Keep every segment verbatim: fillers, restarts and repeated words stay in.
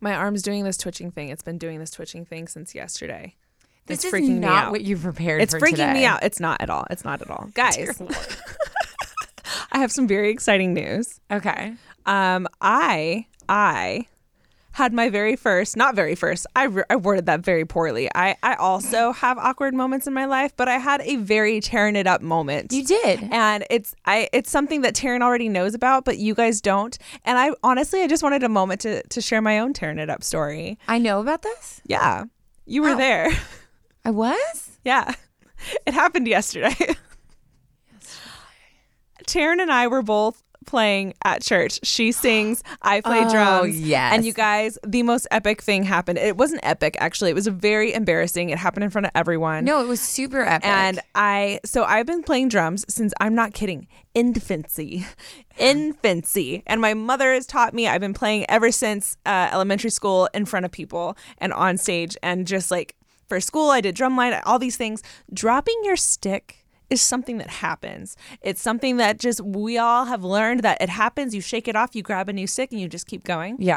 My arm's doing this twitching thing. It's been doing this twitching thing since yesterday. This it's is freaking not me out. what you prepared it's for freaking today. me out. It's not at all. It's not at all. Guys, I have some very exciting news. Okay. Um, I, I had my very first, not very first, I, re- I worded that very poorly. I, I also have awkward moments in my life, but I had a very tearing it up moment. You did. And it's I it's something that Taryn already knows about, but you guys don't. And I honestly, I just wanted a moment to, to share my own tearing it up story. I know about this? Yeah. You were Oh. there. I was? Yeah. It happened yesterday. yesterday. Taryn and I were both playing at church. She sings, I play Oh, drums. yes. And you guys, the most epic thing happened. It wasn't epic, actually. It was very embarrassing. It happened in front of everyone. No, it was super epic. And I, so I've been playing drums since, I'm not kidding, infancy. Infancy. And my mother has taught me. I've been playing ever since uh, elementary school in front of people and on stage. And just like for school, I did drumline, all these things. Dropping your stick is something that happens. It's something that just we all have learned that it happens. You shake it off, you grab a new stick, and you just keep going. yeah.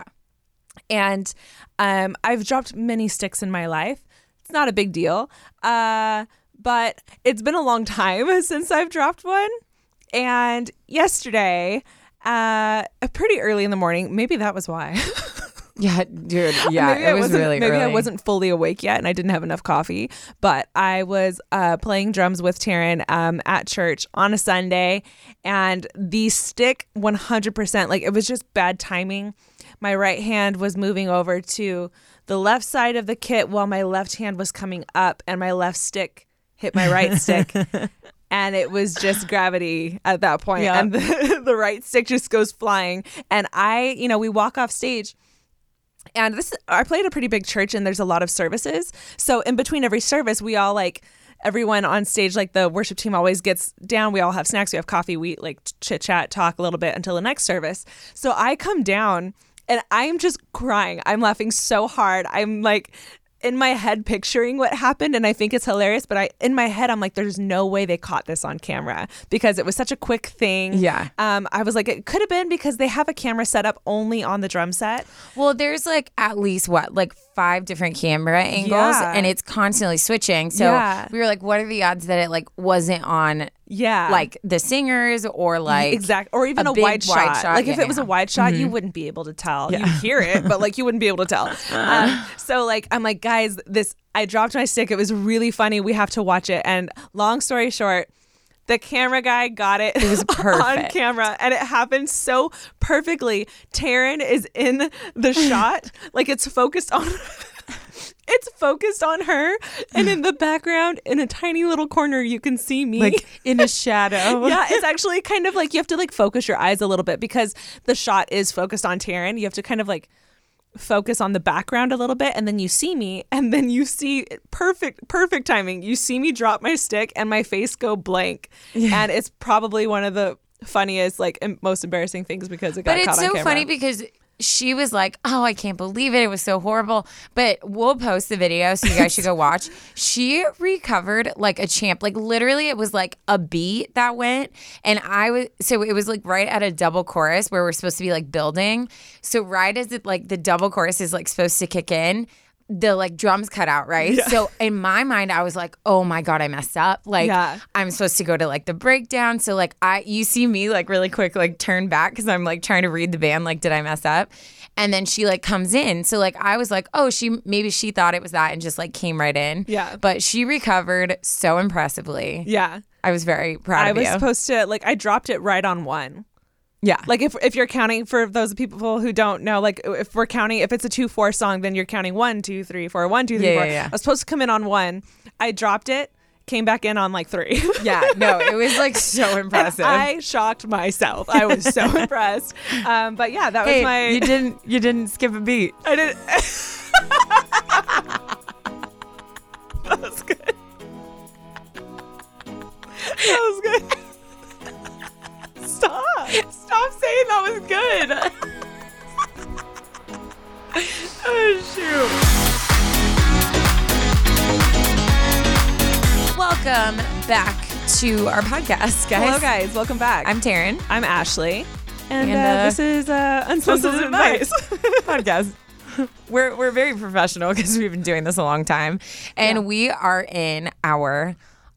And um, I've dropped many sticks in my life. It's not a big deal. Uh, but it's been a long time since I've dropped one. And yesterday, uh, pretty early in the morning, maybe that was why. Yeah, dude. Yeah, maybe it I was wasn't, really maybe early. I wasn't fully awake yet and I didn't have enough coffee. But I was uh, playing drums with Taryn um, at church on a Sunday. And the stick one hundred percent, like it was just bad timing. My right hand was moving over to the left side of the kit while my left hand was coming up. And my left stick hit my right stick. And it was just gravity at that point. Yeah. And the, the right stick just goes flying. And I, you know, we walk off stage. And this, I played a pretty big church and there's a lot of services. So in between every service, we all like, everyone on stage, like the worship team always gets down. We all have snacks. We have coffee. We like chit chat, talk a little bit until the next service. So I come down and I'm just crying. I'm laughing so hard. I'm like in my head picturing what happened and I think it's hilarious. But I, in my head, I'm like, there's no way they caught this on camera because it was such a quick thing. Yeah. Um, I was like, it could have been because they have a camera set up only on the drum set. Well, there's like at least what, like five different camera angles Yeah. and it's constantly switching. So Yeah. we were like, what are the odds that it like wasn't on Yeah. like the singers or like exact or even a a, big wide, wide shot. shot? Like if Yeah, it was yeah. a wide shot, you wouldn't be able to tell. Yeah. You'd hear it, but like you wouldn't be able to tell. Um, so like I'm like, guys, this I dropped my stick. It was really funny. We have to watch it. And long story short, the camera guy got it, It was on perfect. camera and it happened so perfectly. Taryn is in the shot, like it's focused on it's focused on her, and in the background in a tiny little corner you can see me. like in a shadow. Yeah, it's actually kind of like you have to like focus your eyes a little bit because the shot is focused on Taryn. You have to kind of like focus on the background a little bit and then you see me and then you see perfect perfect timing. You see me drop my stick and my face go blank. Yeah. And it's probably one of the funniest like em- most embarrassing things because it got But caught it's on so camera. funny because she was like, oh, I can't believe it. It was so horrible. But we'll post the video so you guys should go watch. She recovered like a champ. Like literally it was like a beat that went. And I was, so it was like right at a double chorus where we're supposed to be like building. So right as it like the double chorus is like supposed to kick in, the like drums cut out, right? Yeah. So in my mind, I was like, oh my God, I messed up. Like Yeah. I'm supposed to go to like the breakdown. So like I, you see me like really quick, like turn back because I'm like trying to read the band. Like, did I mess up? And then she like comes in. So like I was like, oh, she maybe she thought it was that and just like came right in. Yeah. But she recovered so impressively. Yeah. I was very proud I of was you. supposed to like I dropped it right on one. yeah. Like if if you're counting, for those people who don't know, like if we're counting, if it's a two four song, then you're counting one two three four one two three Yeah, four. yeah, yeah. I was supposed to come in on one. I dropped it, came back in on like three. yeah. No, it was like so And impressive. I shocked myself. I was so impressed. Um, but yeah, that hey, was my. you didn't you didn't skip a beat. I didn't. That was good. That was good. Stop. Stop saying that was good. Oh, shoot. Welcome back to our podcast, guys. Hello, guys. Welcome back. I'm Taryn. I'm Ashley. And, And, uh, uh, this is uh, Unsolicited Unsolicited Advice. Podcast. we're we're very professional because we've been doing this a long time, and Yeah. we are in our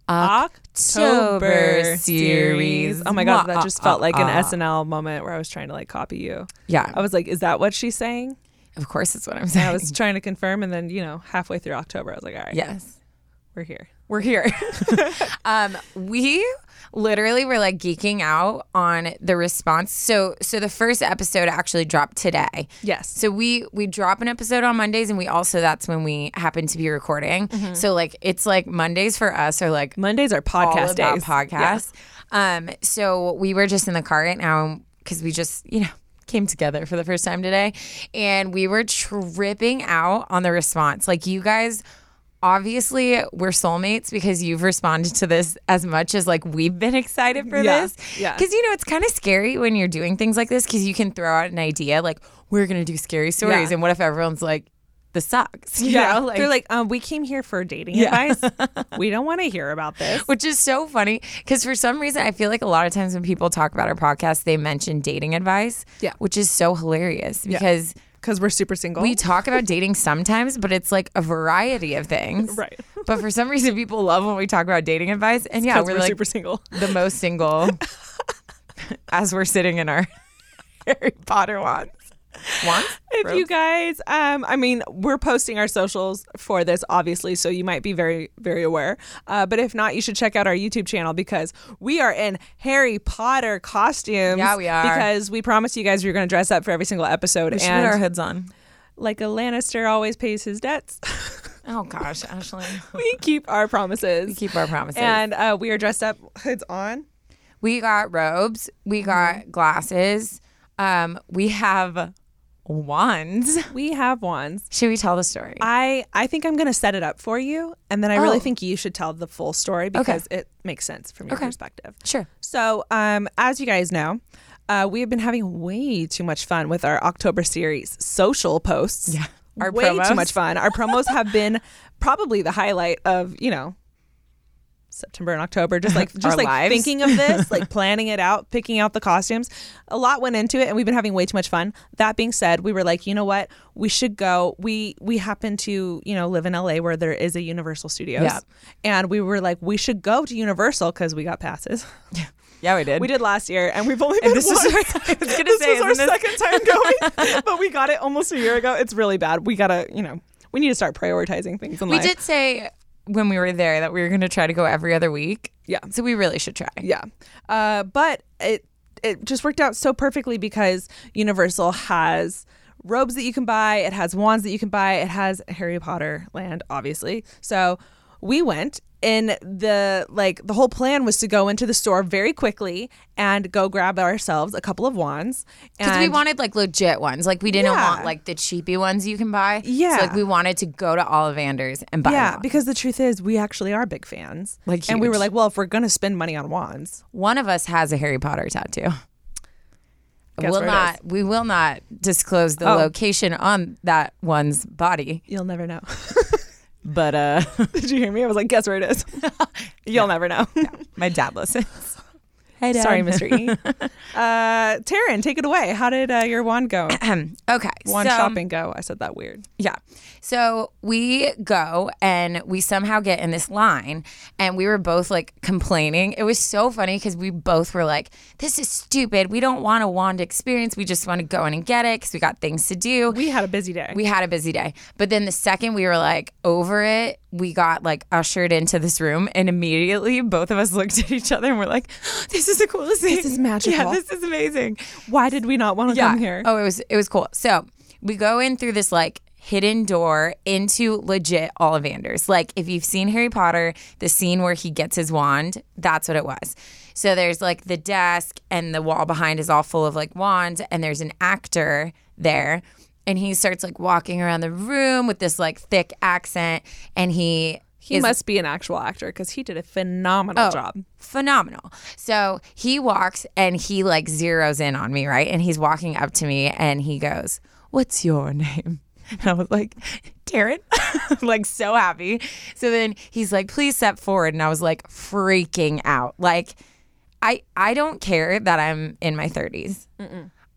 October series. series. Oh my god, that just felt like an Uh, S N L moment where I was trying to like copy you. Yeah, I was like, is that what she's saying? of course, it's what I'm And saying. I was trying to confirm, and then you know, halfway through October, I was like, all right, yes, we're here. we're here. um, we literally were like geeking out on the response. So, so the first episode actually dropped today. Yes. So we we drop an episode on Mondays, and we also that's when we happen to be recording. So like it's like Mondays for us are like Mondays are podcast all about days. podcasts. Um, so we were just in the car right now because we just you know came together for the first time today, and we were tripping out on the response. Like you guys. Obviously, we're soulmates because you've responded to this as much as like we've been excited for Yeah, this. yeah. Because you know it's kind of scary when you're doing things like this because you can throw out an idea like we're gonna do scary stories, Yeah. and what if everyone's like, "This sucks," you Yeah, know? they're like, um, we came here for dating Yeah. advice. We don't want to hear about this. Which is so funny because for some reason I feel like a lot of times when people talk about our podcast, they mention dating advice. Yeah. Which is so hilarious because Because we're super single. we talk about dating sometimes, but it's like a variety of things. Right. But for some reason, people love when we talk about dating advice. And yeah, 'Cause we're, we're like super single. the most single as we're sitting in our Harry Potter wands. Wands? If you guys, um, I mean, we're posting our socials for this, obviously, so you might be very, very aware. Uh, but if not, you should check out our YouTube channel because we are in Harry Potter costumes. Yeah, we are. Because we promised you guys we were going to dress up for every single episode. We should and put our hoods on. like a Lannister always pays his debts, Oh, gosh, Ashley. we keep our promises. We keep our promises. And uh, we are dressed up, hoods on. We got robes. We got glasses. Um, we have wands. We have wands. Should we tell the story? I, I think I'm going to set it up for you. And then I really Oh. think you should tell the full story because it makes sense from your Okay. perspective. Sure. So, um, as you guys know, uh, we have been having way too much fun with our October series social posts. Yeah. Our way promos. too much fun. Our promos have been probably the highlight of, you know, September and October, just like just Our like lives. thinking of this, like planning it out, picking out the costumes. A lot went into it, and we've been having way too much fun. That being said, we were like, you know what, we should go. We we happen to you know live in L A where there is a Universal Studios, Yeah. and we were like, we should go to Universal because we got passes. Yeah, we did. We did last year, and we've only been this once. is our- I was gonna this say, was our isn't this- second time going, but we got it almost a year ago. It's really bad. We gotta, you know, we need to start prioritizing things in We life. did say when we were there that we were going to try to go every other week. Yeah. So we really should try. Yeah. Uh, but it it just worked out so perfectly because Universal has robes that you can buy. It has wands that you can buy. It has Harry Potter land, obviously. So we went, and the like the whole plan was to go into the store very quickly and go grab ourselves a couple of wands. Because we And- wanted like legit ones. Like we didn't Yeah. want like the cheapy ones you can buy. Yeah. So like we wanted to go to Ollivanders and buy yeah, one. because the truth is, we actually are big fans. Like, and we were huge. like, well, if we're gonna spend money on wands, One of us has a Harry Potter tattoo. Guess will where it not is. we will not disclose the Oh. location on that one's body. you'll never know. But uh Did you hear me? I was like, guess where it is. You'll never know. my dad listens. Hey, Dad. Sorry, Mister E. uh, Taryn, take it away. How did uh, your wand go? Okay. Wand so, shopping go. I said that weird. Yeah. So we go and we somehow get in this line, and we were both like complaining. It was so funny because we both were like, this is stupid. We don't want a wand experience. We just want to go in and get it because we got things to do. We had a busy day. We had a busy day. But then the second we were like over it, we got like ushered into this room, and immediately both of us looked at each other and we're like, this is the coolest thing. This is magical. Yeah, this is amazing. Why did we not want to Yeah. come here? Oh, it was it was cool. So we go in through this like hidden door into legit Ollivanders. Like if you've seen Harry Potter, the scene where he gets his wand, that's what it was. So there's like the desk, and the wall behind is all full of like wands, and there's an actor there. And he starts like walking around the room with this like thick accent, and he He is must be an actual actor because he did a phenomenal Oh, job. phenomenal. So he walks and he like zeroes in on me, right? And he's walking up to me and he goes, "What's your name?" And I was like, "Taryn." Like so happy. So then he's like, "Please step forward." And I was like freaking out. Like I I don't care that I'm in my thirties.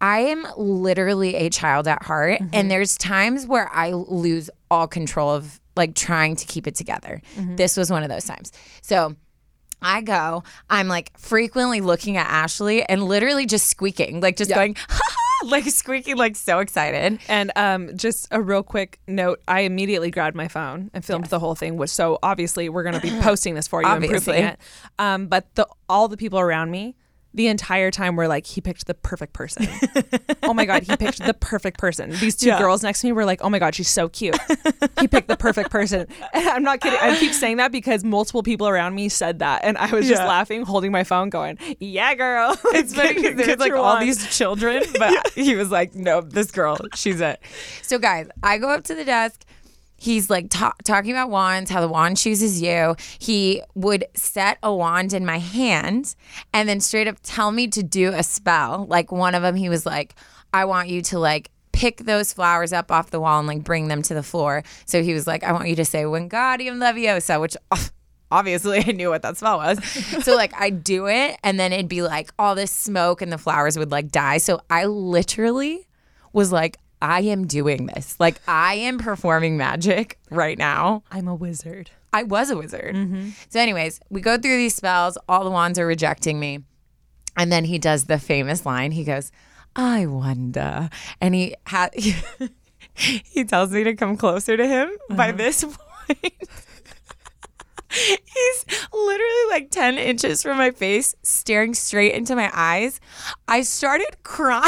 I am literally a child at heart. Mm-hmm. And there's times where I lose all control of like trying to keep it together. Mm-hmm. This was one of those times. So I go, I'm like frequently looking at Ashley and literally just squeaking, like just yeah. going, like squeaking, like so excited. And um, just a real quick note, I immediately grabbed my phone and filmed yes. the whole thing, which so obviously we're going to be posting this for you and proofing it. Um, but the, all the people around me, the entire time were like, he picked the perfect person. Oh my God, he picked the perfect person. These two yeah. girls next to me were like, oh my God, she's so cute. He picked the perfect person. And I'm not kidding. I keep saying that because multiple people around me said that. And I was just yeah. laughing, holding my phone going, yeah, girl. It's funny because there's like all one. These children, but yeah. he was like, no, this girl, she's it. So guys, I go up to the desk. He's like ta- talking about wands, how the wand chooses you. He would set a wand in my hand and then straight up tell me to do a spell. Like one of them, he was like, I want you to like pick those flowers up off the wall and like bring them to the floor. So he was like, I want you to say Wingardium Leviosa, which oh, obviously I knew what that spell was. So like I do it and then it'd be like all this smoke and the flowers would like die. So I literally was like, I am doing this. Like, I am performing magic right now. I'm a wizard. I was a wizard. Mm-hmm. So anyways, we go through these spells. All the wands are rejecting me. And then he does the famous line. He goes, I wonder. And he ha- he tells me to come closer to him. Uh-huh. By this point, he's literally like ten inches from my face, staring straight into my eyes. I started crying.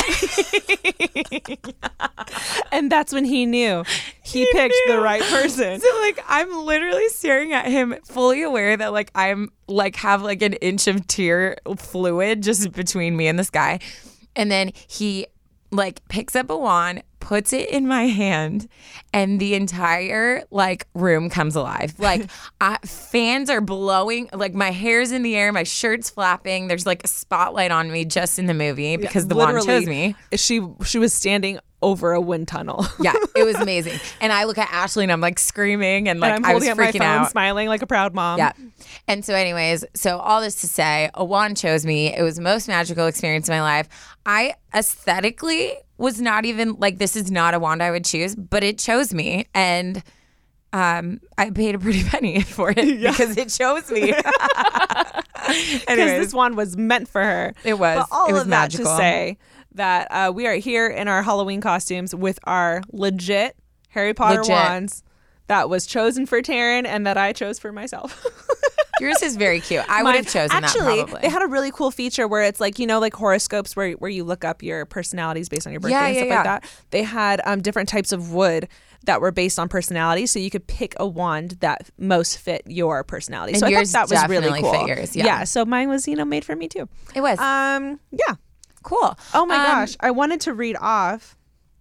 And that's when he knew he, he picked knew. the right person. So like I'm literally staring at him, fully aware that like I'm like have like an inch of tear fluid just between me and this guy. And then he like picks up a wand, puts it in my hand, and the entire like room comes alive. Like I, fans are blowing, like my hair's in the air, my shirt's flapping. There's like a spotlight on me just in the movie because yeah, the wand chose me. She she was standing over a wind tunnel. Yeah, it was amazing. And I look at Ashley and I'm like screaming and like and I'm I was holding up freaking my phone, out, smiling like a proud mom. Yeah. And so anyways, so all this to say, a wand chose me. It was the most magical experience of my life. I aesthetically was not even like, this is not a wand I would choose, but it chose me. And um, I paid a pretty penny for it yeah. because it chose me. Because this wand was meant for her. It was. But all it was of magical. That to say that uh, we are here in our Halloween costumes with our legit Harry Potter legit. wands that was chosen for Taryn and that I chose for myself. Yours is very cute. I would have chosen actually, that probably. They had a really cool feature where it's like, you know, like horoscopes where where you look up your personalities based on your birthday yeah, and yeah, stuff yeah. like that. They had um, different types of wood that were based on personality, so you could pick a wand that most fit your personality. And so I yours thought that was really cool. Fit yours, yeah. yeah, so mine was, you know, made for me too. It was. Um, yeah. Cool. Oh my um, gosh. I wanted to read off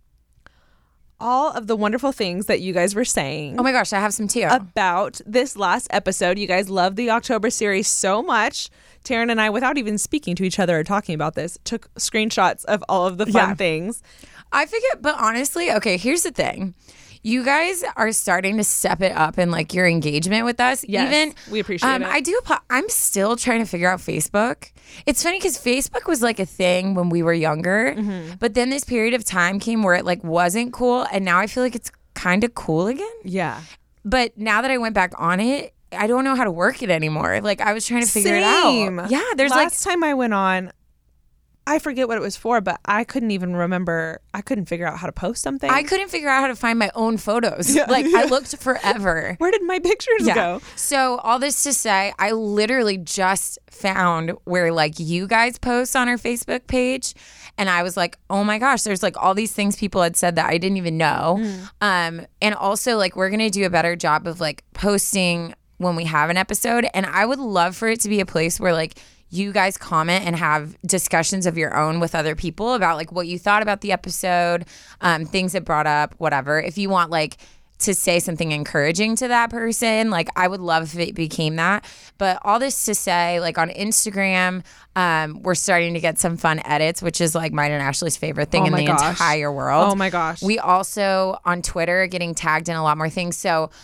all of the wonderful things that you guys were saying. Oh my gosh, I have some too. About this last episode. You guys love the October series so much. Taryn and I, without even speaking to each other or talking about this, took screenshots of all of the fun yeah. things. I figured, but honestly, okay, here's the thing. You guys are starting to step it up in like your engagement with us. Yes, Even we appreciate um, it. I do. I'm still trying to figure out Facebook. It's funny because Facebook was like a thing when we were younger, mm-hmm. but then this period of time came where it like wasn't cool, and now I feel like it's kind of cool again. Yeah. But now that I went back on it, I don't know how to work it anymore. Like I was trying to figure Same. it out. Yeah, there's Last like last time I went on, I forget what it was for, but I couldn't even remember. I couldn't figure out how to post something. I couldn't figure out how to find my own photos. Yeah. Like I looked forever. Where did my pictures yeah. go? So all this to say, I literally just found where like you guys post on our Facebook page. And I was like, oh my gosh, there's like all these things people had said that I didn't even know. Mm. Um, and also like we're going to do a better job of like posting when we have an episode. And I would love for it to be a place where like you guys comment and have discussions of your own with other people about like what you thought about the episode, um, things it brought up, whatever. If you want like to say something encouraging to that person, like I would love if it became that. But all this to say, like on Instagram, um, we're starting to get some fun edits, which is like mine and Ashley's favorite thing oh in the gosh. entire world. Oh my gosh. We also on Twitter are getting tagged in a lot more things. So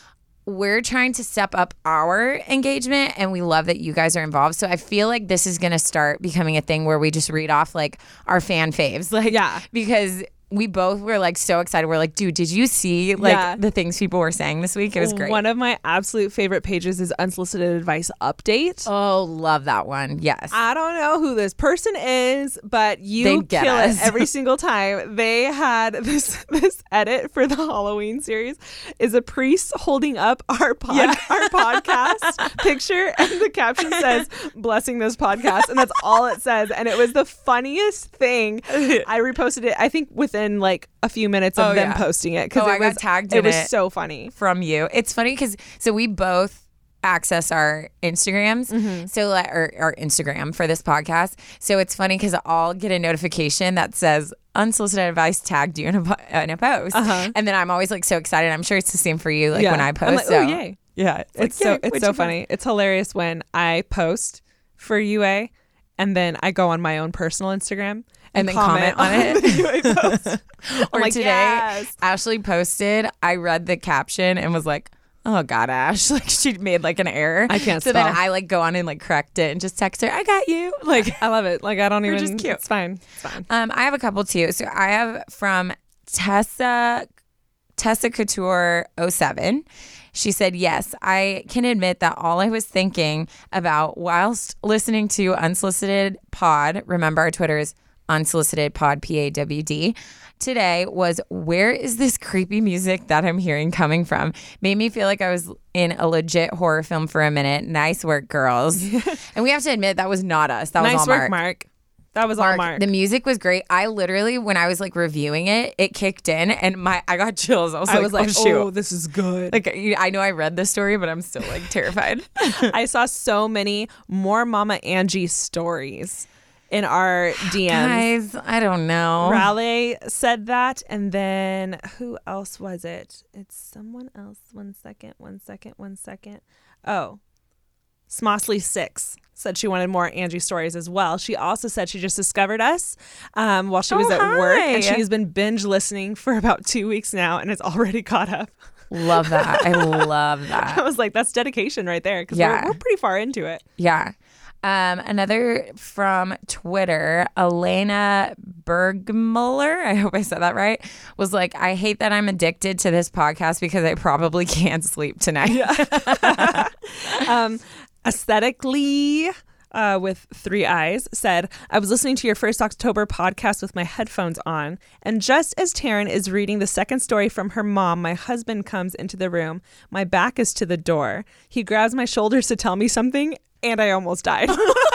we're trying to step up our engagement, and we love that you guys are involved. So I feel like this is going to start becoming a thing where we just read off like our fan faves. Like, yeah. Because we both were like so excited. We're like, dude, did you see like Yeah. the things people were saying this week? It was great. One of my absolute favorite pages is Unsolicited Advice Update. Oh, love that one. Yes. I don't know who this person is, but you They get kill us. it every single time. They had this this edit for the Halloween series is a priest holding up our pod, Yeah. our podcast picture, and the caption says "blessing this podcast," and that's all it says. And it was the funniest thing. I reposted it, I think, within like a few minutes of Oh, them yeah. posting it because Oh, it I got was tagged It in was it. so funny. From you. It's funny because so we both access our Instagrams, Mm-hmm. so like or our Instagram for this podcast. So it's funny because I'll get a notification that says unsolicited advice tagged you in a, po- in a post, Uh-huh. and then I'm always like so excited. I'm sure it's the same for you. Like Yeah. when I I'm post, like, so oh yay! yeah, it's, It's like, so yay, it's what'd so you funny. It's hilarious when I post for U A and then I go on my own personal Instagram And then comment on it. the U A post. I'm Or like, today, yes. Ashley posted. I read the caption and was like, "Oh God, Ash!" Like she made like an error. I can't So then spell. I like go on and like correct it and just text her, "I got you." Like I love it. Like I don't You're even. just cute. It's fine. It's fine. Um, I have a couple too. So I have from Tessa Tessa Couture oh seven. She said, "Yes, I can admit that all I was thinking about whilst listening to Unsolicited Pod, remember our Twitter is Unsolicited Pod, P A W D, today was, where is this creepy music that I'm hearing coming from? Made me feel like I was in a legit horror film for a minute. Nice work, girls." And we have to admit, that was not us. That was Nice all work, Mark. Mark. That was all Mark, Mark. The music was great. I literally, when I was like reviewing it, it kicked in and my I got chills. I was I like, was like, oh, shoot. oh, this is good. Like you- I know I read this story, but I'm still like terrified. I saw so many more Mama Angie stories in our D Ms. Guys, I don't know. Raleigh said that, and then who else was it? It's someone else. One second, one second, one second. Oh, Smossley Six said she wanted more Angie stories as well. She also said she just discovered us um, while she was Oh, at work, and hi. she's been binge listening for about two weeks now, and is already caught up. Love that. I love I that. was like, that's dedication right there, because Yeah. we're, we're pretty far into it. Yeah. Um, another from Twitter, Elena Bergmuller, I hope I said that right, was like, "I hate that I'm addicted to this podcast because I probably can't sleep tonight." um, aesthetically uh, with three eyes said, "I was listening to your first October podcast with my headphones on, and just as Taryn is reading the second story from her mom, my husband comes into the room. My back is to the door. He grabs my shoulders to tell me something, and I almost died."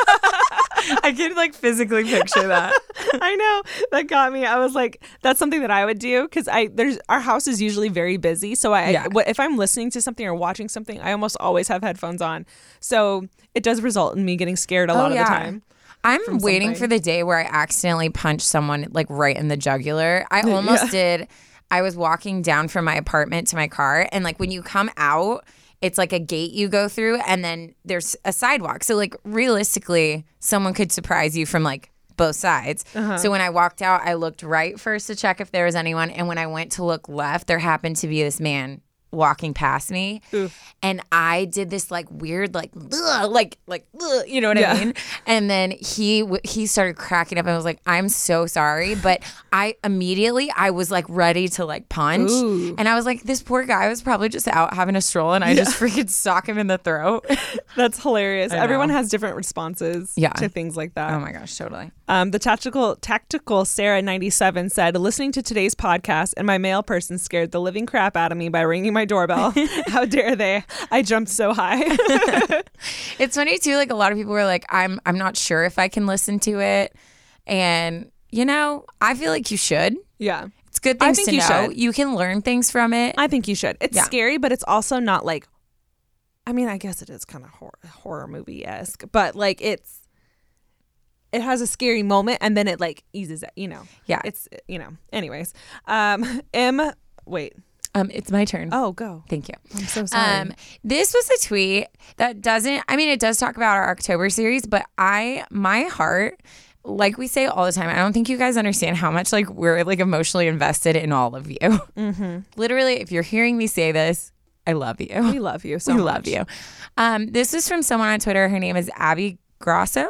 I can like physically picture that. I know, that got me. I was like, that's something that I would do, because I there's our house is usually very busy, so I Yeah. what, if I'm listening to something or watching something, I almost always have headphones on, so it does result in me getting scared a lot of the time. I'm from waiting something. for the day where I accidentally punch someone like right in the jugular. I almost did. I was walking down from my apartment to my car, and like when you come out, it's like a gate you go through, and then there's a sidewalk. So like realistically, someone could surprise you from like both sides. Uh-huh. So when I walked out, I looked right first to check if there was anyone, and when I went to look left, there happened to be this man walking past me. Oof. And I did this like weird like ugh, like like ugh, you know what Yeah. I mean? And then he w- he started cracking up and was like, "I'm so sorry," but I immediately I was like ready to like punch. Ooh. And I was like, this poor guy was probably just out having a stroll, and I just freaking sock him in the throat. That's hilarious. I Everyone know. has different responses Yeah. to things like that. Oh my gosh, totally. Um, the tactical tactical Sarah ninety-seven said, "Listening to today's podcast, and my mail person scared the living crap out of me by ringing my doorbell. How dare they? I jumped so high." It's funny too, like a lot of people were like, I'm I'm not sure if I can listen to it. And you know, I feel like you should. Yeah, It's good I things think to you know. should. You can learn things from it. I think you should. It's Yeah. scary, but it's also not like. I mean, I guess it is kind of horror, horror movie esque, but like it's. It has a scary moment, and then it like eases it. You know. Yeah. It's you know. Anyways, um, M. Wait. Um, it's my turn. Oh, go. Thank you. I'm so sorry. Um, this was a tweet that doesn't, I mean, it does talk about our October series, but I, my heart, like we say all the time, I don't think you guys understand how much like we're like emotionally invested in all of you. Mm-hmm. Literally, if you're hearing me say this, I love you. We love you so we much. love you. Um, this is from someone on Twitter. Her name is Abby Grosso.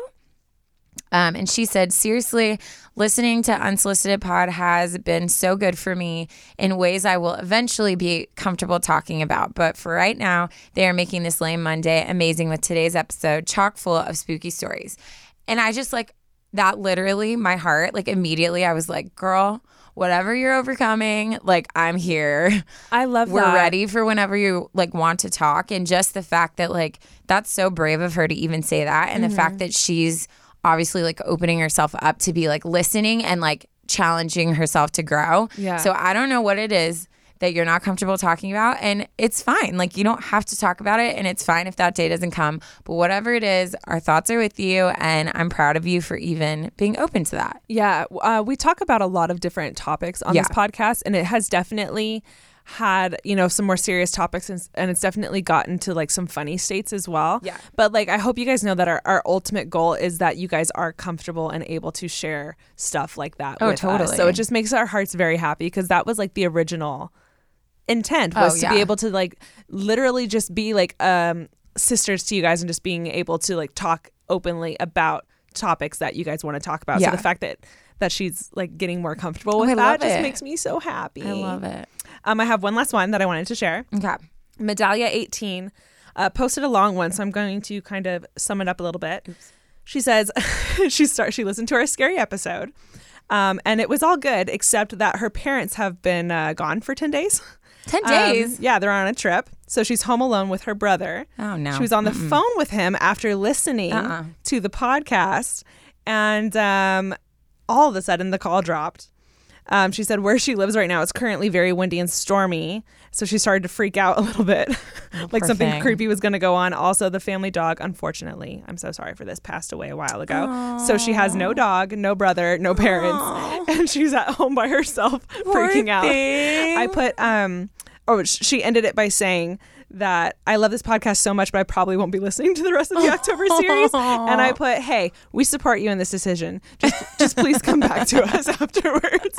Um, and she said, seriously, listening to Unsolicited Pod has been so good for me in ways I will eventually be comfortable talking about. But for right now, they are making this lame Monday amazing with today's episode chock full of spooky stories. And I just like that literally my heart, like immediately I was like, girl, whatever you're overcoming, like I'm here. I love We're that. ready for whenever you like want to talk. And just the fact that like that's so brave of her to even say that. And mm-hmm. the fact that she's obviously like opening herself up to be like listening and like challenging herself to grow. Yeah. So I don't know what it is that you're not comfortable talking about, and it's fine. Like you don't have to talk about it, and it's fine if that day doesn't come. But whatever it is, our thoughts are with you, and I'm proud of you for even being open to that. Yeah. Uh, we talk about a lot of different topics on Yeah. this podcast, and it has definitely had, you know, some more serious topics, and, and it's definitely gotten to like some funny states as well. Yeah. But like, I hope you guys know that our, our ultimate goal is that you guys are comfortable and able to share stuff like that Oh, with totally. us. So it just makes our hearts very happy, because that was like the original intent, was Oh, to yeah. be able to like literally just be like um sisters to you guys, and just being able to like talk openly about topics that you guys want to talk about. Yeah. So the fact that that she's like getting more comfortable with I that love just it. makes me so happy. I love it. Um, I have one last one that I wanted to share. Okay. Medallia eighteen uh, posted a long one, so I'm going to kind of sum it up a little bit. Oops. She says she start she listened to our scary episode, um, and it was all good except that her parents have been uh, gone for ten days. ten days? Um, yeah, they're on a trip, so she's home alone with her brother. Oh, no. She was on the Mm-mm. phone with him after listening Uh-uh. to the podcast, and um, all of a sudden the call dropped. Um, she said where she lives right now, it's currently very windy and stormy, so she started to freak out a little bit, like poor something thing. creepy was going to go on. Also, the family dog, unfortunately, I'm so sorry for this, passed away a while ago. So she has no dog, no brother, no parents, Aw. and she's at home by herself, Poor freaking out. thing. I put um, oh, sh- she ended it by saying that I love this podcast so much, but I probably won't be listeing to the rest of the October series. And I put, hey, we support you in this decision. Just, just please come back to us afterwards.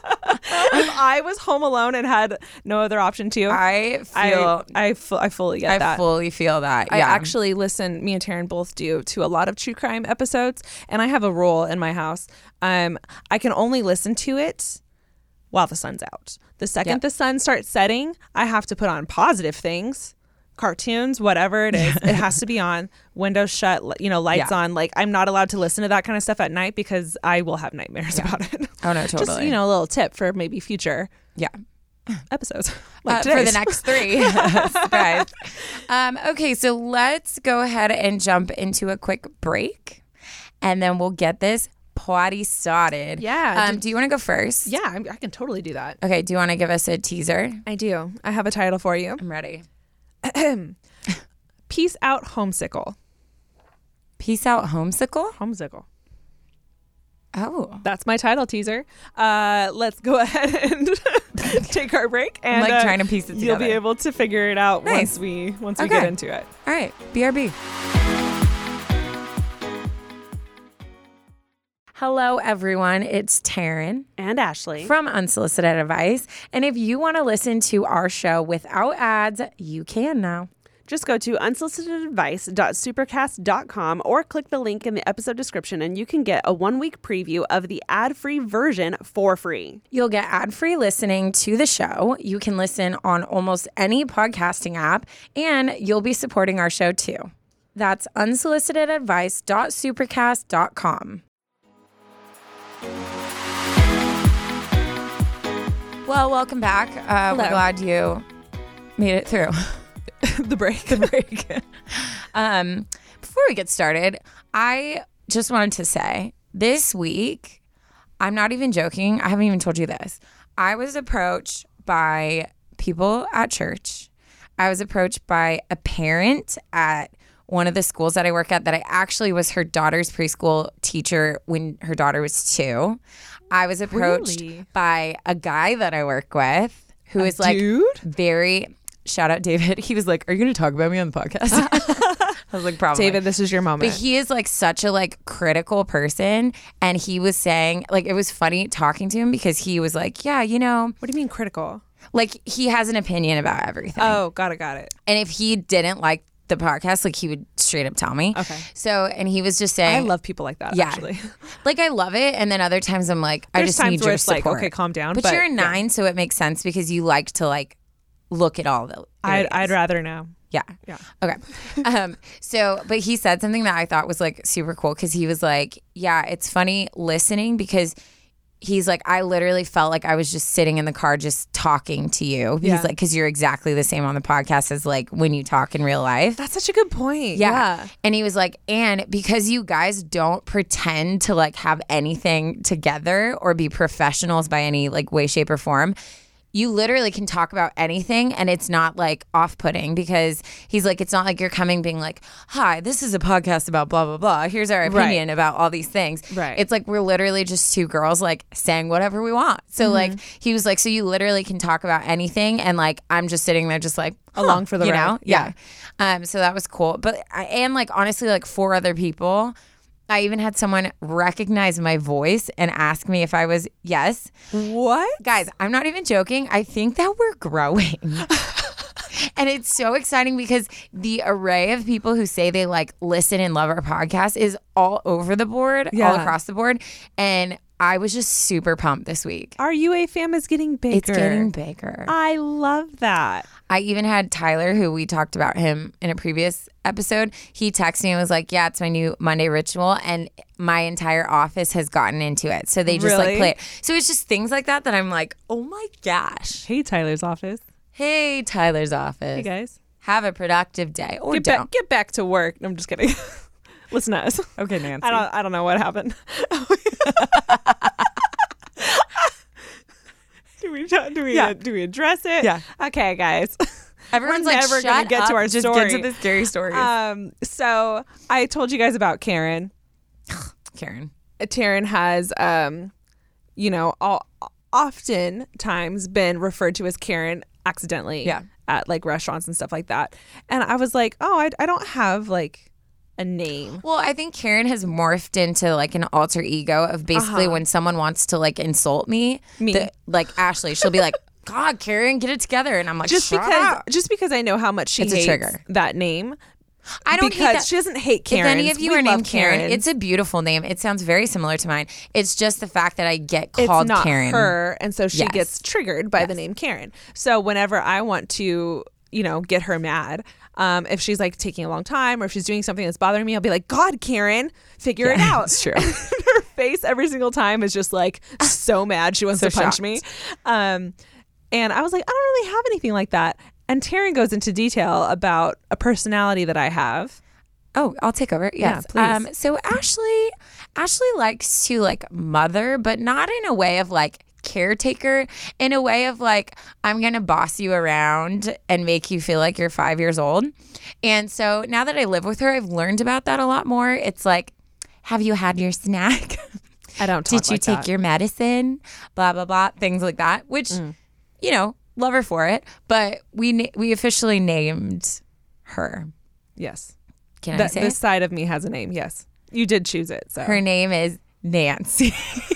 If I was home alone and had no other option to, I I feel I, fu- I fully get I that. fully feel that. I Yeah. actually listen, me and Taryn both do, to a lot of true crime episodes, and I have a rule in my house. Um, I can only listen to it while the sun's out. The second Yep. the sun starts setting, I have to put on positive things, cartoons, whatever it is. It has to be on, windows shut, li- you know, lights Yeah. on. Like, I'm not allowed to listen to that kind of stuff at night, because I will have nightmares about it. Oh, no, totally. Just, you know, a little tip for maybe future Yeah. episodes. Like Uh, for the today's. next three. Surprise. Um, okay, so let's go ahead and jump into a quick break, and then we'll get this party started. Yeah, Um, did- do you want to go first? Yeah, I, I can totally do that. Okay, do you want to give us a teaser? I do. I have a title for you. I'm ready. Peace out, homesickle. Peace out, homesickle? Homesickle. Oh. That's my title teaser. Uh, let's go ahead and take our break. And like uh, trying to piece it you'll be together. able to figure it out Nice. once we once we Okay. get into it. All right, B R B. Hello, everyone. It's Taryn And Ashley. from Unsolicited Advice. And if you want to listen to our show without ads, you can now. Just go to unsolicited advice dot supercast dot com or click the link in the episode description, and you can get a one-week preview of the ad-free version for free. You'll get ad-free listening to the show. You can listen on almost any podcasting app, and you'll be supporting our show too. That's unsolicited advice dot supercast dot com. Well, welcome back. Uh, we're Hello. glad you made it through the break. the break. um, before we get started, I just wanted to say this week, I'm not even joking. I haven't even told you this. I was approached by people at church. I was approached by a parent at one of the schools that I work at that I actually was her daughter's preschool teacher when her daughter was two. I was approached Really? by a guy that I work with who is like dude? very, shout out David. He was like, are you going to talk about me on the podcast? I was like, probably. David, this is your moment. But he is like such a like critical person. And he was saying, like, it was funny talking to him because he was like, yeah, you know, What do you mean critical? Like, he has an opinion about everything. Oh, got it, got it. And if he didn't like the podcast, like, he would straight up tell me. Okay. So, and he was just saying, I love people like that, yeah. actually. Like, I love it. And then other times I'm like, I There's just times need where your it's like, support. okay, calm down. But, But, you're a yeah. nine, so it makes sense because you like to, like, look at all the I'd, areas. I'd rather know. Yeah. Yeah. Okay. Um, so, but he said something that I thought was like super cool because he was like, yeah, it's funny listening because he's like, I literally felt like I was just sitting in the car just talking to you. He's Yeah. like, because you're exactly the same on the podcast as like when you talk in real life. That's such a good point. Yeah. Yeah. And he was like, and because you guys don't pretend to like have anything together or be professionals by any like way, shape, or form, you literally can talk about anything and it's not like off-putting because he's like, it's not like you're coming being like, hi, this is a podcast about blah, blah, blah. Here's our opinion Right. about all these things. Right. It's like we're literally just two girls like saying whatever we want. So Mm-hmm. like he was like, so you literally can talk about anything and like I'm just sitting there just like huh, Along for the you ride. know? Yeah. Um, so that was cool. But I, and like honestly, like four other people. I even had someone recognize my voice and ask me if I was yes. What? Guys, I'm not even joking. I think that we're growing. And it's so exciting because the array of people who say they like listen and love our podcast is all over the board, all Yeah. across the board. And I was just super pumped this week. Our U A fam is getting bigger. It's getting bigger. I love that. I even had Tyler, who we talked about him in a previous episode. He texted me and was like, yeah, it's my new Monday ritual. And my entire office has gotten into it. So they just like Really? play it. So it's just things like that that I'm like, oh my gosh. Hey, Tyler's office. Hey, Tyler's office. Hey, guys. Have a productive day. Or Get don't. back, get back to work. No, I'm just kidding. Listen to us. Okay, Nancy. I don't. I don't know what happened. do we? Do we? Yeah. Do we address it? Yeah. Okay, guys. Everyone's We're like, never shut gonna get up. to our just story. get to the scary stories. Um. So I told you guys about Karen. Karen. Taryn has, um, you know, all, oftentimes been referred to as Karen accidentally. Yeah. At like restaurants and stuff like that. And I was like, oh, I, I don't have like a name. Well, I think Karen has morphed into like an alter ego of basically Uh-huh. when someone wants to like insult me, Me. the- like Ashley, she'll be like, God, Karen, get it together. And I'm like, Just shut because, up. just because I know how much she It's a hates trigger. that name. I don't because hate that. she doesn't hate Karen. If any of you are named Karen, it's a beautiful name. It sounds very similar to mine. It's just the fact that I get called it's not Karen. her, and so she Yes. gets triggered by the name Karen. So whenever I want to, you know, get her mad, um, if she's like taking a long time or if she's doing something that's bothering me, I'll be like, God, Karen, figure it Yeah, out. it's true. Her face every single time is just like so mad. She wants So to punch shocked. me. Um, and I was like, I don't really have anything like that. And Taryn goes into detail about a personality that I have. Oh, I'll take over. Yes. please. Um, so Ashley, Ashley likes to like mother, but not in a way of like caretaker, in a way of like, I'm going to boss you around and make you feel like you're five years old. And so now that I live with her, I've learned about that a lot more. It's like, have you had your snack? I don't talk Did you like take that. your medicine? Blah, blah, blah. Things like that, which, Mm. you know, love her for it. But we na- we officially named her. Yes. Can I That, say this it? side of me has a name. Yes. You did choose it. So Her name is Nancy.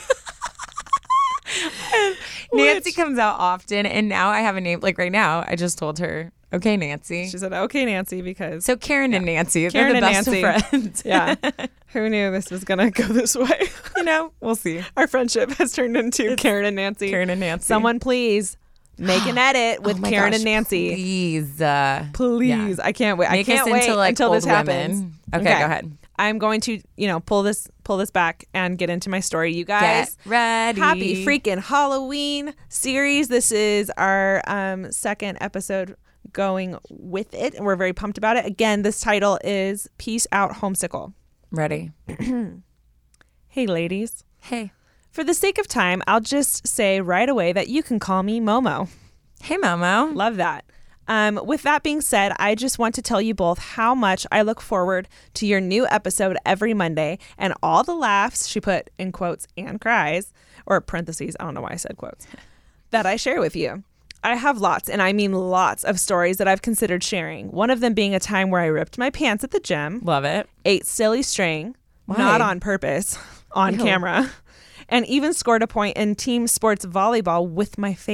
Nancy Which- comes out often, and now I have a name. Like right now, I just told her, okay, Nancy. she said, okay, Nancy, because So Karen and Nancy, Karen they're the and best Nancy. of friends. yeah, who knew this was going to go this way? You know, we'll see. Our friendship has turned into Karen and Nancy. Karen and Nancy. Someone please make an edit with Oh my Karen gosh, and Nancy. Please. Uh, Please. I can't wait. Make I can't us wait into, like, until this old happens. women. Okay, go ahead. I'm going to, you know, pull this pull this back and get into my story. You guys, Get ready. happy freaking Halloween series. This is our um, second episode going with it, and we're very pumped about it. Again, this title is Peace Out Homesickle. Ready. Hey, ladies. Hey. For the sake of time, I'll just say right away that you can call me Momo. Hey, Momo. Love that. Um, with that being said, I just want to tell you both how much I look forward to your new episode every Monday and all the laughs, she put in quotes, and cries, or parentheses, I don't know why I said quotes, that I share with you. I have lots, and I mean lots of stories that I've considered sharing. One of them being a time where I ripped my pants at the gym, Love it. ate silly string, Why? not on purpose, on Ew. camera, and even scored a point in team sports volleyball with my face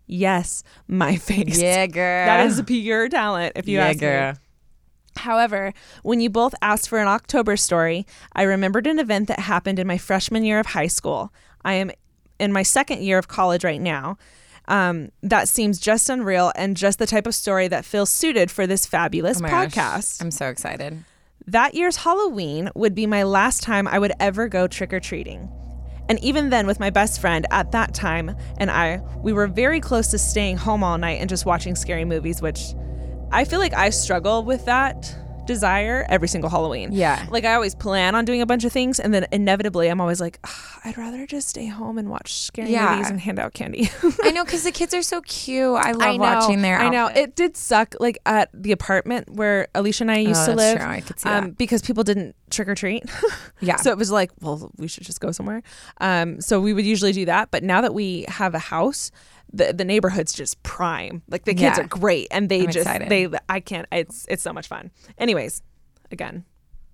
Yes, my face. Yeah, girl. That is pure talent, if you yeah, ask girl. me. However, when you both asked for an October story, I remembered an event that happened in my freshman year of high school. I am in my second year of college right now. Um, that seems just unreal and just the type of story that feels suited for this fabulous Oh my podcast. gosh. I'm so excited. That year's Halloween would be my last time I would ever go trick-or-treating. And even then, with my best friend at that time and I, we were very close to staying home all night and just watching scary movies, which I feel like I struggle with that desire every single Halloween. Yeah. Like I always plan on doing a bunch of things, and then inevitably I'm always like, "Ugh, I'd rather just stay home and watch scary Yeah. movies and hand out candy." I know, because the kids are so cute. I love I know, watching their I know. outfits. It did suck, like at the apartment where Alicia and I used Oh, to that's live, true. I could see um, that. because people didn't trick or treat. Yeah. So it was like, well, we should just go somewhere. Um, so we would usually do that. But now that we have a house, the the neighborhood's just prime. Like the kids Yeah. are great, and they I'm just excited. they I can't. It's it's so much fun. Anyways, again,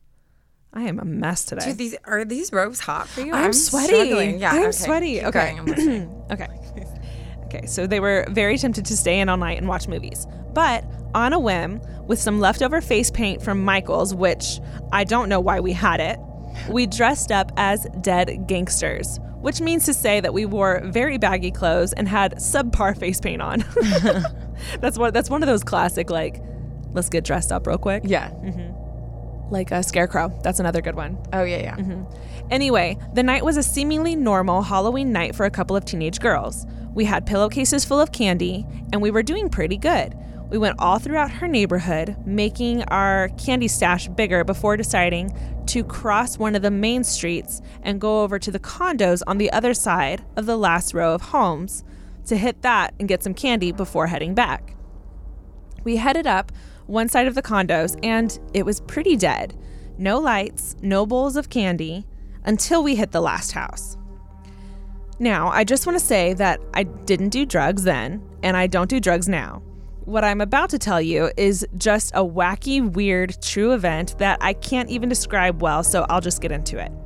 I am a mess today. Dude, these are these robes hot for you? I'm, sweaty. struggling. Yeah, I'm okay. sweaty. Keep Okay. going, I'm listening. Okay. Okay. So they were very tempted to stay in all night and watch movies. But on a whim, with some leftover face paint from Michael's, which I don't know why we had it, we dressed up as dead gangsters, which means to say that we wore very baggy clothes and had subpar face paint on. That's one that's one of those classic, like, let's get dressed up real quick. Yeah. Like a scarecrow. That's another good one. Oh, yeah, yeah. Mm-hmm. Anyway, the night was a seemingly normal Halloween night for a couple of teenage girls. We had pillowcases full of candy, and we were doing pretty good. We went all throughout her neighborhood, making our candy stash bigger before deciding to cross one of the main streets and go over to the condos on the other side of the last row of homes to hit that and get some candy before heading back. We headed up one side of the condos, and it was pretty dead. No lights, no bowls of candy, until we hit the last house. Now, I just want to say that I didn't do drugs then, and I don't do drugs now. What I'm about to tell you is just a wacky, weird, true event that I can't even describe well, so I'll just get into it.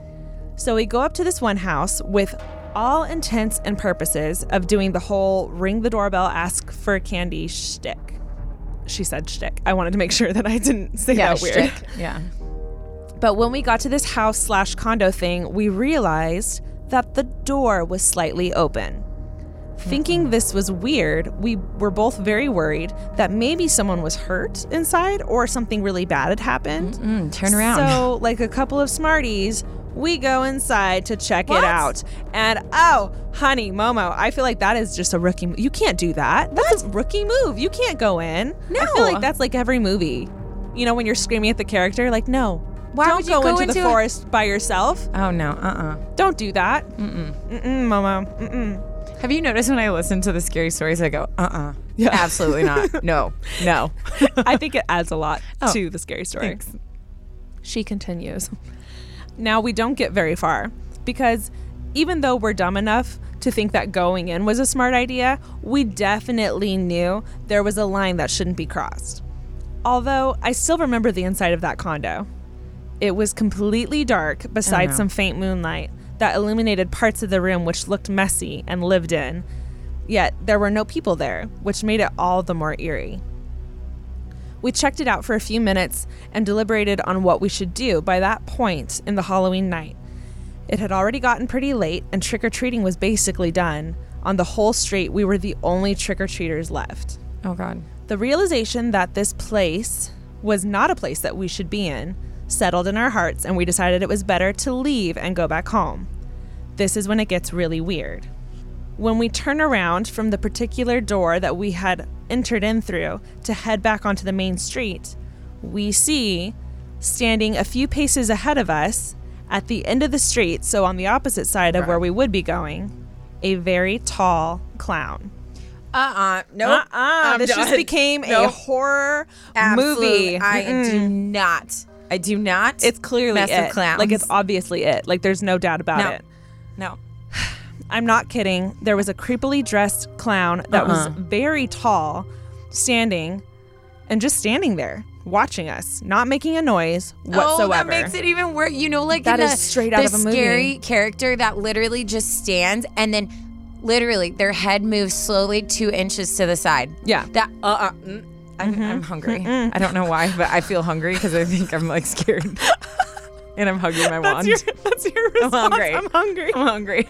So we go up to this one house with all intents and purposes of doing the whole ring the doorbell, ask for candy shtick. She said shtick. I wanted to make sure that I didn't say Yeah, that weird. shtick. Yeah. But when we got to this house slash condo thing, we realized that the door was slightly open. Thinking this was weird, we were both very worried that maybe someone was hurt inside or something really bad had happened. Mm, turn around. So, like a couple of smarties, we go inside to check What? it out. And oh, honey, Momo, I feel like that is just a rookie move. You can't do that. That's a rookie move. You can't go in. No. I feel like that's like every movie. You know, when you're screaming at the character, like, no. Why don't would you go, go into, into the a- forest by yourself. Oh, no. Uh-uh. Don't do that. Mm-mm. Mm-mm, Momo. Mm-mm. Have you noticed when I listen to the scary stories, I go, uh-uh. Yeah. Absolutely not. No. No. I think it adds a lot Oh, to the scary story. thanks. She continues. Now, we don't get very far because even though we're dumb enough to think that going in was a smart idea, we definitely knew there was a line that shouldn't be crossed. Although I still remember the inside of that condo. It was completely dark besides no. some faint moonlight that illuminated parts of the room which looked messy and lived in. Yet there were no people there, which made it all the more eerie. We checked it out for a few minutes and deliberated on what we should do by that point in the Halloween night. It had already gotten pretty late and trick-or-treating was basically done. On the whole street, we were the only trick-or-treaters left. Oh, God. The realization that this place was not a place that we should be in settled in our hearts, and we decided it was better to leave and go back home. This is when it gets really weird. When we turn around from the particular door that we had entered in through to head back onto the main street, we see, standing a few paces ahead of us, at the end of the street, so on the opposite side of Right. where we would be going, a very tall clown. Uh-uh. Nope. Uh-uh. This just done. became a Nope. horror Absolutely. movie. I Mm-mm. do not. I do not. It's clearly mess with it. clowns. Like, it's obviously it. Like, there's no doubt about No. it. No. I'm not kidding. There was a creepily dressed clown that was Uh-uh. very tall, standing, and just standing there, watching us, not making a noise whatsoever. Oh, that makes it even worse. You know, like That in is the, straight out the of a movie. scary character that literally just stands and then literally their head moves slowly two inches to the side. Yeah. That uh, uh mm, I'm, I'm hungry. Mm-mm. I don't know why, but I feel hungry because I think I'm like scared. And I'm hugging my That's wand. your, that's your response. I'm hungry. I'm hungry. I'm hungry.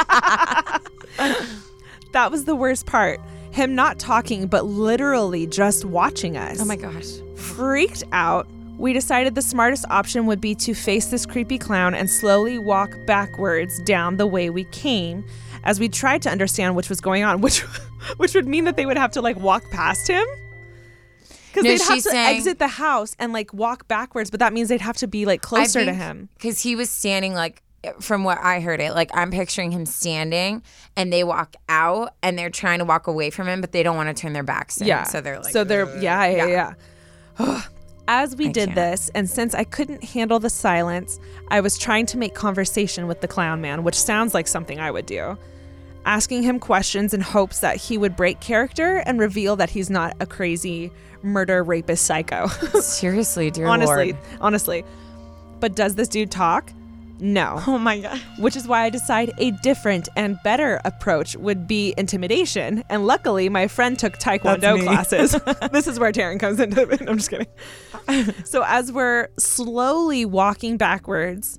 That was the worst part. Him not talking, but literally just watching us. Oh my gosh. Freaked out, we decided the smartest option would be to face this creepy clown and slowly walk backwards down the way we came as we tried to understand which was going on, which which would mean that they would have to like walk past him. Because No, they'd have she's to saying- exit the house and like walk backwards, but that means they'd have to be like closer to him. Because he was standing like, from what I heard it, like I'm picturing him standing and they walk out and they're trying to walk away from him, but they don't want to turn their backs to him. Yeah. So they're like, so they're yeah yeah yeah. yeah. As we I did can't. this, and since I couldn't handle the silence, I was trying to make conversation with the clown man, which sounds like something I would do. Asking him questions in hopes that he would break character and reveal that he's not a crazy murder rapist psycho. seriously, dear honestly, Lord. honestly. But does this dude talk? No. Oh my God. Which is why I decide a different and better approach would be intimidation. And luckily, my friend took Taekwondo That's me. classes. This is where Taryn comes into it. I'm just kidding. So as we're slowly walking backwards,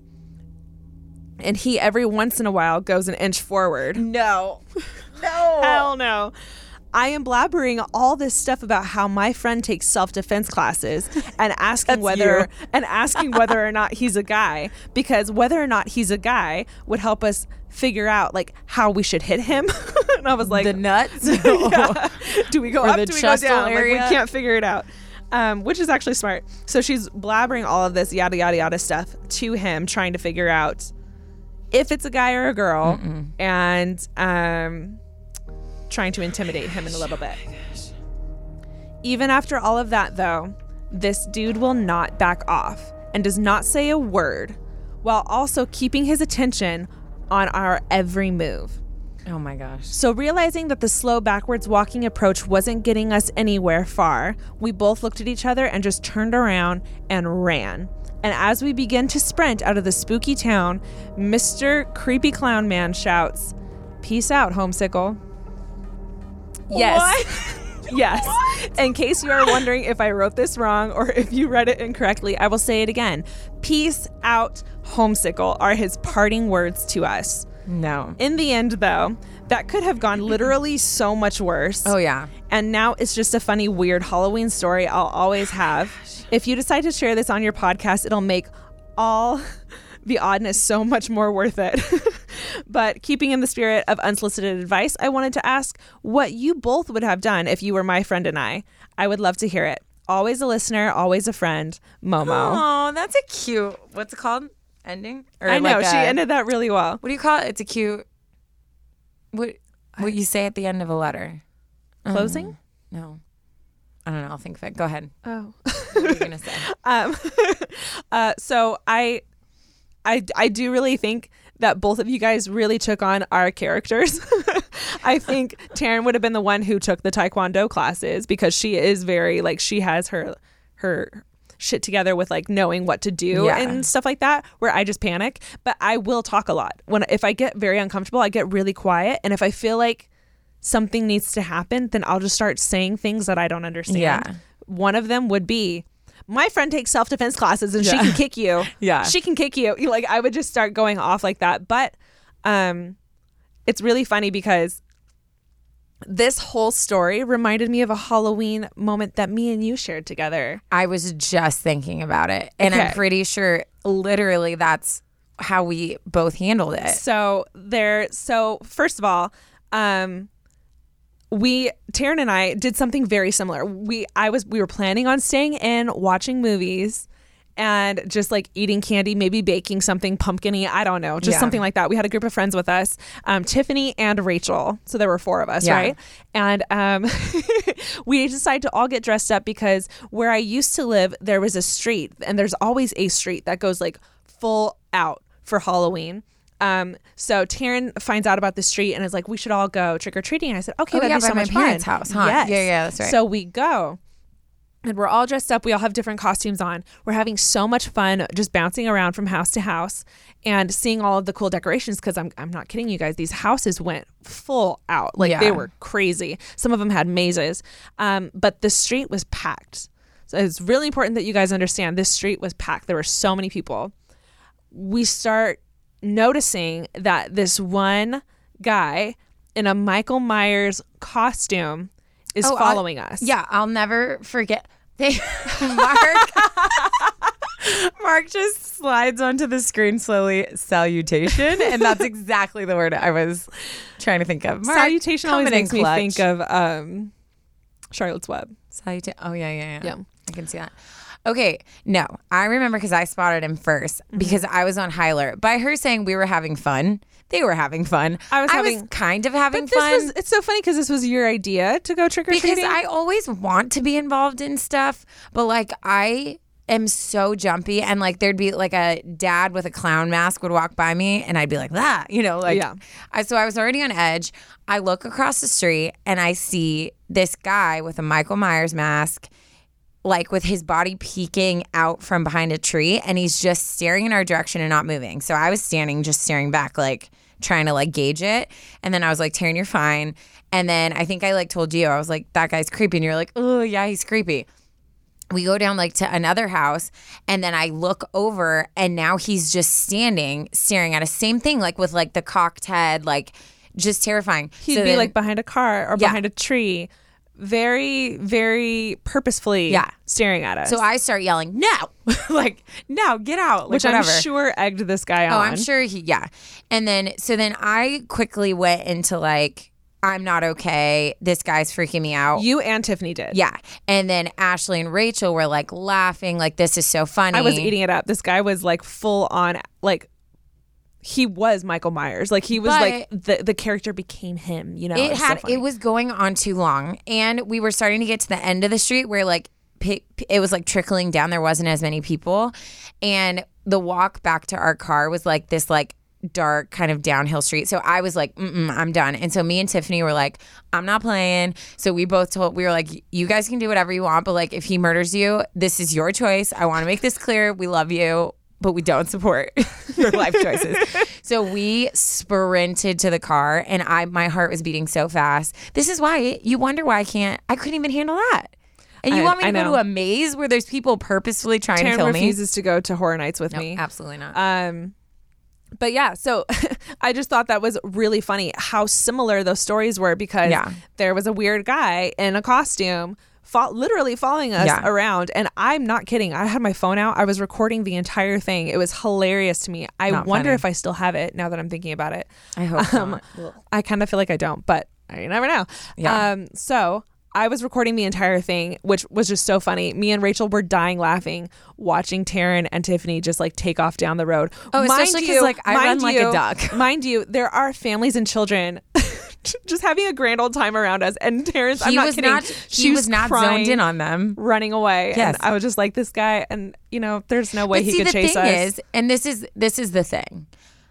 and he every once in a while goes an inch forward. No. No. Hell no. I am blabbering all this stuff about how my friend takes self-defense classes and asking That's whether you. and asking whether or not he's a guy, because whether or not he's a guy would help us figure out like how we should hit him. And I was like, the nuts? yeah. Do we go Or up? the Do we go chestal down? Like, area? we can't figure it out. Um, which is actually smart. So she's blabbering all of this yada yada yada stuff to him, trying to figure out if it's a guy or a girl, Mm-mm. and um, trying to intimidate him in a little bit. Even after all of that, though, this dude will not back off and does not say a word, while also keeping his attention on our every move. Oh my gosh. So realizing that the slow backwards walking approach wasn't getting us anywhere far, we both looked at each other and just turned around and ran. And as we begin to sprint out of the spooky town, Mister Creepy Clown Man shouts, "Peace out, Homesicle." Yes. Yes. In case you are wondering if I wrote this wrong or if you read it incorrectly, I will say it again. "Peace out, Homesicle" are his parting words to us. No. In the end, though, that could have gone literally so much worse. Oh yeah. And now it's just a funny, weird Halloween story I'll always have. If you decide to share this on your podcast, it'll make all the oddness so much more worth it. But keeping in the spirit of unsolicited advice, I wanted to ask what you both would have done if you were my friend and I. I would love to hear it. Always a listener, always a friend, Momo. Oh, that's a cute. What's it called? Ending? Or I know, like she a- ended that really well. What do you call it? It's a cute. What? What you say at the end of a letter? Closing? Um, no. I don't know. I'll think of it. Go ahead. Oh. What are you gonna say? Um, uh, so I, I, I do really think that both of you guys really took on our characters. I think Taryn would have been the one who took the Taekwondo classes because she is very like she has her her shit together with like knowing what to do Yeah. and stuff like that, where I just panic. But I will talk a lot. When if I get very uncomfortable, I get really quiet, and if I feel like something needs to happen, then I'll just start saying things that I don't understand. Yeah. One of them would be, my friend takes self-defense classes and she Yeah. can kick you. Yeah. She can kick you. Like, I would just start going off like that. But um, it's really funny because this whole story reminded me of a Halloween moment that me and you shared together. I was just thinking about it, and Okay. I'm pretty sure literally that's how we both handled it. So there, so first of all, um, we Taryn and I did something very similar. We I was we were planning on staying in, watching movies, and just like eating candy, maybe baking something pumpkin-y. I don't know, just Yeah. something like that. We had a group of friends with us, um, Tiffany and Rachel. So there were four of us, Yeah. right? And um, we decided to all get dressed up because where I used to live, there was a street, and there's always a street that goes like full out for Halloween. Um, so Taryn finds out about the street and is like, we should all go trick or treating. And I said, okay, Oh, that'd yeah, be so by my much parents' fun. house, huh? Yes. Yeah, yeah, that's right. So we go. And we're all dressed up. We all have different costumes on. We're having so much fun just bouncing around from house to house and seeing all of the cool decorations, because I'm, I'm not kidding you guys. These houses went full out. Like Yeah. they were crazy. Some of them had mazes. Um, but the street was packed. So it's really important that you guys understand this street was packed. There were so many people. We start noticing that this one guy in a Michael Myers costume is Oh, I- following us. Yeah, I'll never forget. They, Mark, Mark just slides onto the screen slowly. Salutation, and that's exactly the word I was trying to think of. Mark, Salutation always coming in makes me clutch. think of um, Charlotte's Web. Salutation. Oh yeah, yeah, yeah. Yeah. I can see that. Okay, no, I remember because I spotted him first Mm-hmm. because I was on high alert. By her saying we were having fun, they were having fun. I was having- kind of having But this fun. was, it's so funny because this was your idea to go trick or Because treating. I always want to be involved in stuff, but like I am so jumpy, and like there'd be like a dad with a clown mask would walk by me and I'd be like that, you know, like Yeah. I so I was already on edge. I look across the street and I see this guy with a Michael Myers mask, like with his body peeking out from behind a tree, and he's just staring in our direction and not moving. So I was standing just staring back, like trying to like gauge it. And then I was like, Taryn, you're fine. And then I think I like told you, I was like, that guy's creepy. And you're like, oh yeah, he's creepy. We go down like to another house, and then I look over, and now he's just standing staring at us. Same thing, like with like the cocked head, like just terrifying. He'd So be then- like behind a car or Yeah. behind a tree, very, very purposefully Yeah. staring at us. so I start yelling, no, like no, get out, like, which whatever. I'm sure egged this guy on. Oh, I'm sure he, yeah. And then, so then I quickly went into like, I'm not okay. This guy's freaking me out. You and Tiffany did. Yeah. And then Ashley and Rachel were like laughing, like, this is so funny. I was eating it up. This guy was like full on, like, he was Michael Myers. Like he was But- like the the character became him. You know, It was so had, funny. it was going on too long. And we were starting to get to the end of the street where like, pi- pi- it was like trickling down. There wasn't as many people. And the walk back to our car was like this, like, dark kind of downhill street. So I was like, Mm-mm, I'm done. And so me and Tiffany were like, I'm not playing. So we both told, we were like, you guys can do whatever you want, but like if he murders you, this is your choice. I want to make this clear. We love you, but we don't support your life choices. So we sprinted to the car, and I my heart was beating so fast. This is why you wonder why I can't, I couldn't even handle that. And you I- want me I to go know. to a maze where there's people purposefully trying to Taryn kill me? refuses to go to Horror Nights with No, me. absolutely not. Um, but yeah, so I just thought that was really funny how similar those stories were, because Yeah. there was a weird guy in a costume fo- literally following us Yeah. around. And I'm not kidding. I had my phone out. I was recording the entire thing. It was hilarious to me. I Not wonder funny. if I still have it now that I'm thinking about it. I hope Um, not. I kind of feel like I don't, but you never know. Yeah. Um, so I was recording the entire thing, which was just so funny. Me and Rachel were dying laughing watching Taryn and Tiffany just like take off down the road. Oh, especially 'cause, like, I run mind like a you- duck. Mind you, there are families and children just having a grand old time around us. And Terrence, I'm He not was kidding. not. she He was not crying, zoned in on them. running away. Yes. And I was just like, this guy, and you know, there's no way But he see, could the chase thing us. is, and this is this is the thing,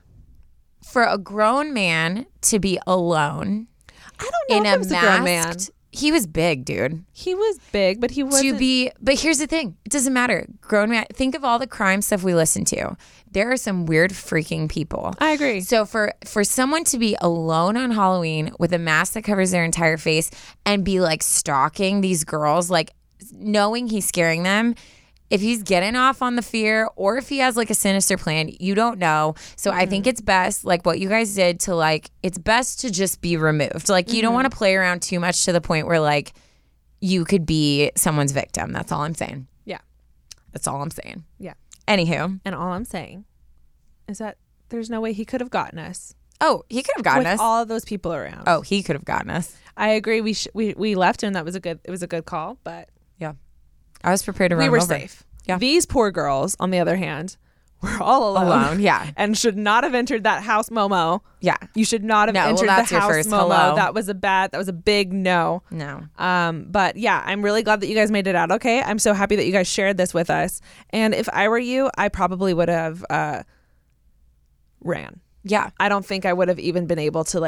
for a grown man to be alone I don't know in if a it was a grown man. masked, he was big, dude. He was big, but he To wasn't. be, but here's the thing: it doesn't matter. Grown man. Think of all the crime stuff we listen to. There are some weird freaking people. I agree. So for for someone to be alone on Halloween with a mask that covers their entire face and be like stalking these girls, like knowing he's scaring them, if he's getting off on the fear or if he has like a sinister plan, you don't know. So I think it's best, like what you guys did, to like, it's best to just be removed. Like you don't want to play around too much to the point where like you could be someone's victim. That's all I'm saying. Yeah. That's all I'm saying. Yeah. Anywho. And all I'm saying is that there's no way he could have gotten us Oh, he could have gotten with us. all of those people around. oh, he could have gotten us. I agree. We sh- we we left him. That was a good. It was a good call, but Yeah. I was prepared to run we him were over. safe. Yeah. These poor girls, on the other hand, were all alone, Alone, yeah. and should not have entered that house, Momo. Yeah. You should not have No, well, entered that's the your house, first Momo. hello. That was a bad. That was a big no. No. Um, but yeah, I'm really glad that you guys made it out okay. I'm so happy that you guys shared this with us. And if I were you, I probably would have uh, ran. Yeah. I don't think I would have even been able to like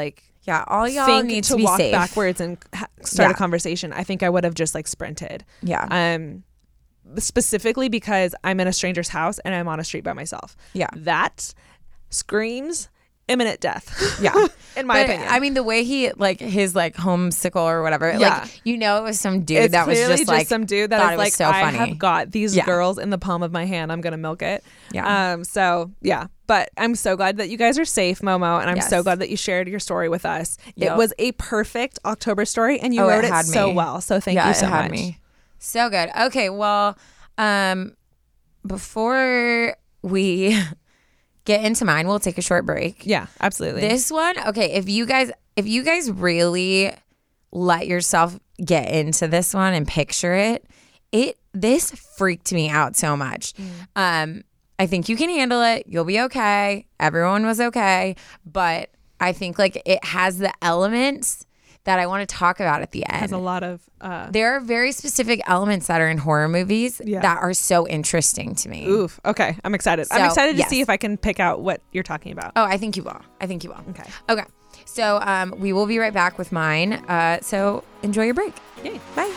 Yeah, all y'all think need to, to be walk safe. backwards and ha- start Yeah. a conversation. I think I would have just like sprinted. Yeah. Um, specifically because I'm in a stranger's house and I'm on a street by myself. Yeah. That screams imminent death. Yeah. In my But, opinion. I mean, the way he, like, his, like, homesicle or whatever, Yeah. like, you know, it was some dude it's that was clearly just, like, some dude that thought is it was like, so I funny. have got these Yeah. girls in the palm of my hand. I'm gonna milk it. Yeah. Um. So yeah, but I'm so glad that you guys are safe, Momo, and I'm so Yes. glad that you shared your story with us. Yep. It was a perfect October story, and you Oh, it wrote it, had so me. well. So thank yeah, you so it had much. me. So good. Okay, well, um, before we get into mine, we'll take a short break. Yeah, absolutely. This one, okay, if you guys if you guys really let yourself get into this one and picture it, it this freaked me out so much. Mm. Um, I think you can handle it. You'll be okay. Everyone was okay, but I think like it has the elements that I want to talk about at the end. has a lot of. Uh, There are very specific elements that are in horror movies Yeah. that are so interesting to me. oof. Okay, I'm excited. I'm So, excited to yes. see if I can pick out what you're talking about. Oh, I think you will. I think you will. Okay. Okay. So um, we will be right back with mine. Uh, so enjoy your break. Yay. Bye.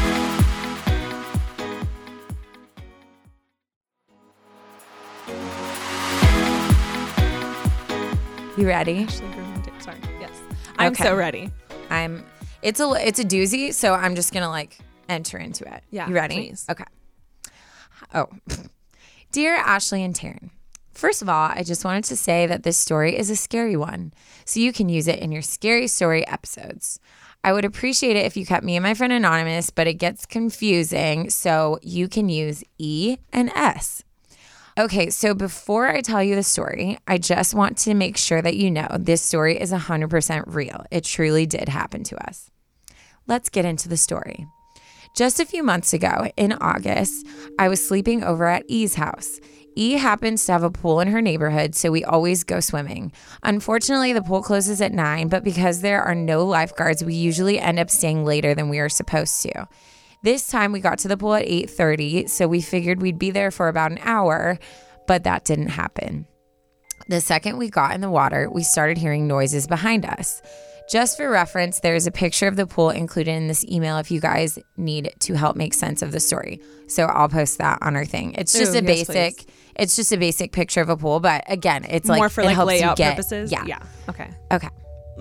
You ready? Ashley Graham did- Sorry. Yes. I'm Okay. so ready. I'm. It's a it's a doozy. So I'm just gonna like enter into it. Yeah, You ready? please. Okay. Oh, dear Ashley and Taryn. First of all, I just wanted to say that this story is a scary one, so you can use it in your scary story episodes. I would appreciate it if you kept me and my friend anonymous, but it gets confusing, so you can use E and S. Okay, so before I tell you the story, I just want to make sure that you know this story is one hundred percent real. It truly did happen to us. Let's get into the story. Just a few months ago, in August, I was sleeping over at E's house. E happens to have a pool in her neighborhood, so we always go swimming. Unfortunately, the pool closes at nine, but because there are no lifeguards, we usually end up staying later than we are supposed to. This time we got to the pool at eight thirty, so we figured we'd be there for about an hour, but that didn't happen. The second we got in the water, we started hearing noises behind us. Just for reference, there is a picture of the pool included in this email if you guys need to help make sense of the story. So I'll post that on our thing. It's just Ooh, a yes, basic, please. it's just a basic picture of a pool, but again, it's like More for it like helps you layout get- purposes. Yeah. Yeah. Okay. Okay.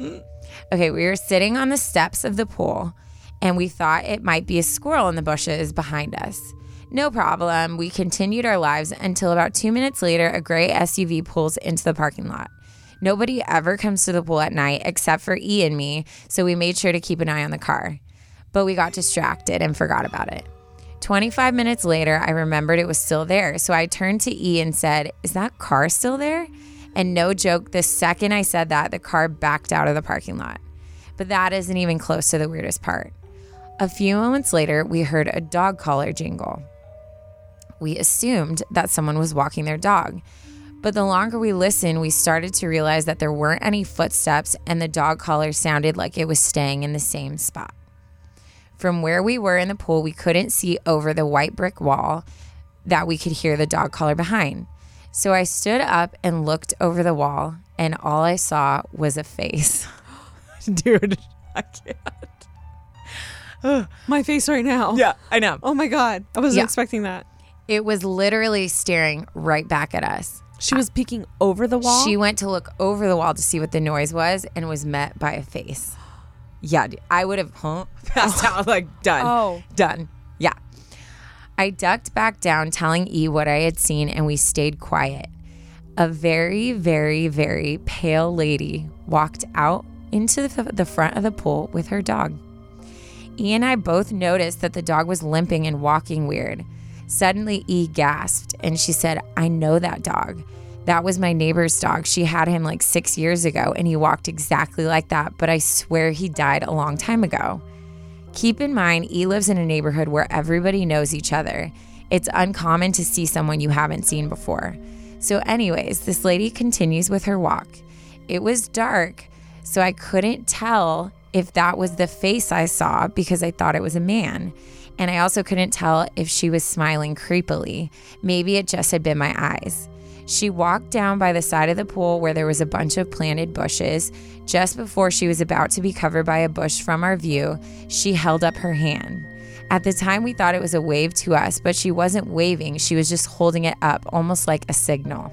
Okay, we were sitting on the steps of the pool and we thought it might be a squirrel in the bushes behind us. No problem. We continued our lives until about two minutes later, a gray S U V pulls into the parking lot. Nobody ever comes to the pool at night except for E and me, so we made sure to keep an eye on the car. But we got distracted and forgot about it. twenty-five minutes later, I remembered it was still there, so I turned to E and said, "Is that car still there?" And no joke, the second I said that, the car backed out of the parking lot. But that isn't even close to the weirdest part. A few moments later, we heard a dog collar jingle. We assumed that someone was walking their dog. But the longer we listened, we started to realize that there weren't any footsteps and the dog collar sounded like it was staying in the same spot. From where we were in the pool, we couldn't see over the white brick wall that we could hear the dog collar behind. So I stood up and looked over the wall, and all I saw was a face. Dude, I can't. My face right now. I know. Oh my God. I wasn't Yeah. expecting that. It was literally staring right back at us. She was peeking over the wall. She went to look over the wall to see what the noise was and was met by a face. Yeah, dude, I would have huh, passed out like done. Oh. Done. Yeah. I ducked back down telling E what I had seen and we stayed quiet. A very, very, very pale lady walked out into the, the front of the pool with her dog. E and I both noticed that the dog was limping and walking weird. Suddenly, E gasped and she said, "I know that dog. That was my neighbor's dog. She had him like six years ago and he walked exactly like that, but I swear he died a long time ago." Keep in mind, E lives in a neighborhood where everybody knows each other. It's uncommon to see someone you haven't seen before. So anyways, this lady continues with her walk. It was dark, so I couldn't tell if that was the face I saw because I thought it was a man. And I also couldn't tell if she was smiling creepily. Maybe it just had been my eyes. She walked down by the side of the pool where there was a bunch of planted bushes. Just before she was about to be covered by a bush from our view, she held up her hand. At the time, we thought it was a wave to us, but she wasn't waving. She was just holding it up, almost like a signal.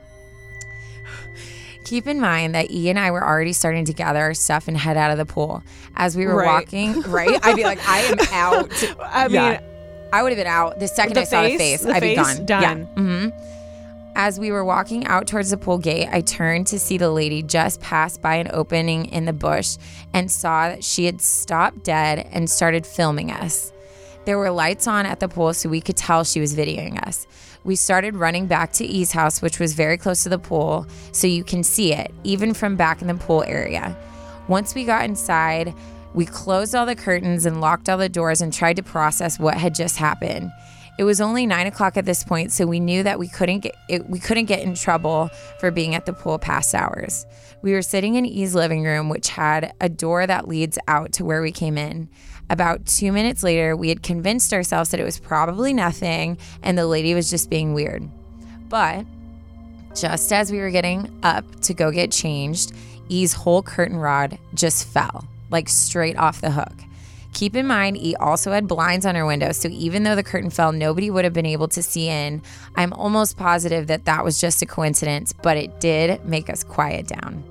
Keep in mind that E and I were already starting to gather our stuff and head out of the pool. As we were Right. walking, right? I'd be like, I am out. I mean, Yeah. I would have been out. The second the I saw the face, face, the I'd be face, gone. done. Yeah. hmm As we were walking out towards the pool gate, I turned to see the lady just pass by an opening in the bush and saw that she had stopped dead and started filming us. There were lights on at the pool, so we could tell she was videoing us. We started running back to E's house, which was very close to the pool, so you can see it, even from back in the pool area. Once we got inside, we closed all the curtains and locked all the doors and tried to process what had just happened. It was only nine o'clock at this point, so we knew that we couldn't get it, we couldn't get in trouble for being at the pool past hours. We were sitting in E's living room, which had a door that leads out to where we came in. About two minutes later, we had convinced ourselves that it was probably nothing and the lady was just being weird. But just as we were getting up to go get changed, E's whole curtain rod just fell, like straight off the hook. Keep in mind, E also had blinds on her window, so even though the curtain fell, nobody would have been able to see in. I'm almost positive that that was just a coincidence, but it did make us quiet down.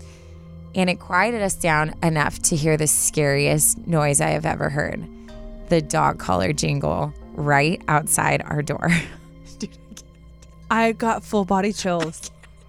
And it quieted us down enough to hear the scariest noise I have ever heard. The dog collar jingle right outside our door. Dude, I can't. I got full body chills.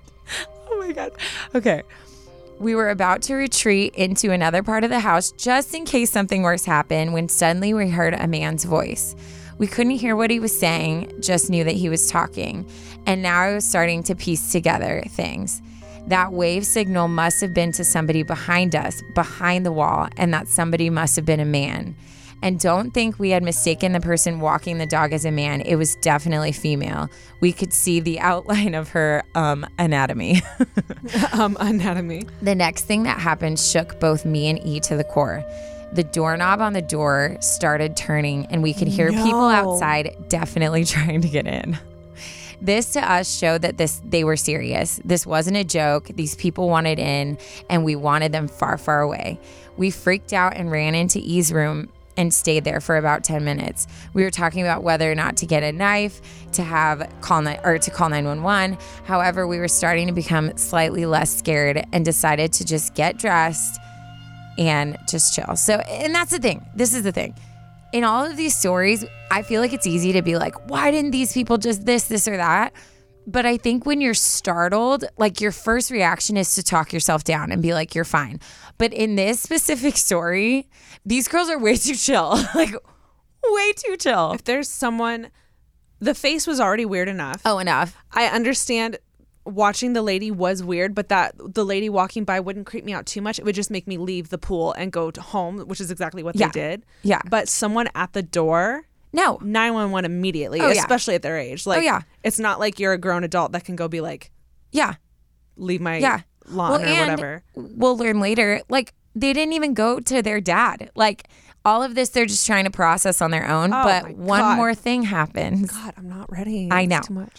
Oh my God. Okay. We were about to retreat into another part of the house just in case something worse happened when suddenly we heard a man's voice. We couldn't hear what he was saying, just knew that he was talking. And now I was starting to piece together things. That wave signal must have been to somebody behind us, behind the wall, and that somebody must have been a man. And don't think we had mistaken the person walking the dog as a man. It was definitely female. We could see the outline of her um, anatomy. um, anatomy. The next thing that happened shook both me and E to the core. The doorknob on the door started turning, and we could hear No. people outside definitely trying to get in. This to us showed that this they were serious. This wasn't a joke. These people wanted in, and we wanted them far, far away. We freaked out and ran into E's room and stayed there for about ten minutes. We were talking about whether or not to get a knife, to have call ni- or to call nine one one. However, we were starting to become slightly less scared and decided to just get dressed and just chill. So, and that's the thing. This is the thing. In all of these stories, I feel like it's easy to be like, why didn't these people just this, this, or that? But I think when you're startled, like your first reaction is to talk yourself down and be like, you're fine. But in this specific story, these girls are way too chill. Like, way too chill. If there's someone, the face was already weird enough. Oh, enough. I understand watching the lady was weird, but that the lady walking by wouldn't creep me out too much. It would just make me leave the pool and go to home, which is exactly what Yeah. they did. Yeah. But someone at the door, No. nine one one immediately, Oh, yeah. especially at their age. Like, Oh, yeah. it's not like you're a grown adult that can go be like, Yeah. leave my Yeah. lawn Well, or and whatever. we'll learn later, like, they didn't even go to their dad. Like, all of this, they're just trying to process on their own. Oh, but my one God. more thing happens. God, I'm not ready. I It's know. too much.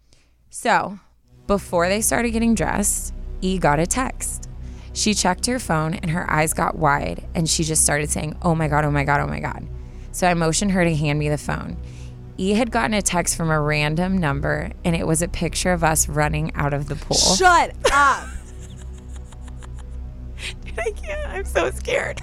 So, before they started getting dressed, E got a text. She checked her phone and her eyes got wide and she just started saying, oh my God, oh my God, oh my God. So I motioned her to hand me the phone. E had gotten a text from a random number and it was a picture of us running out of the pool. Shut up. I can't. I'm so scared.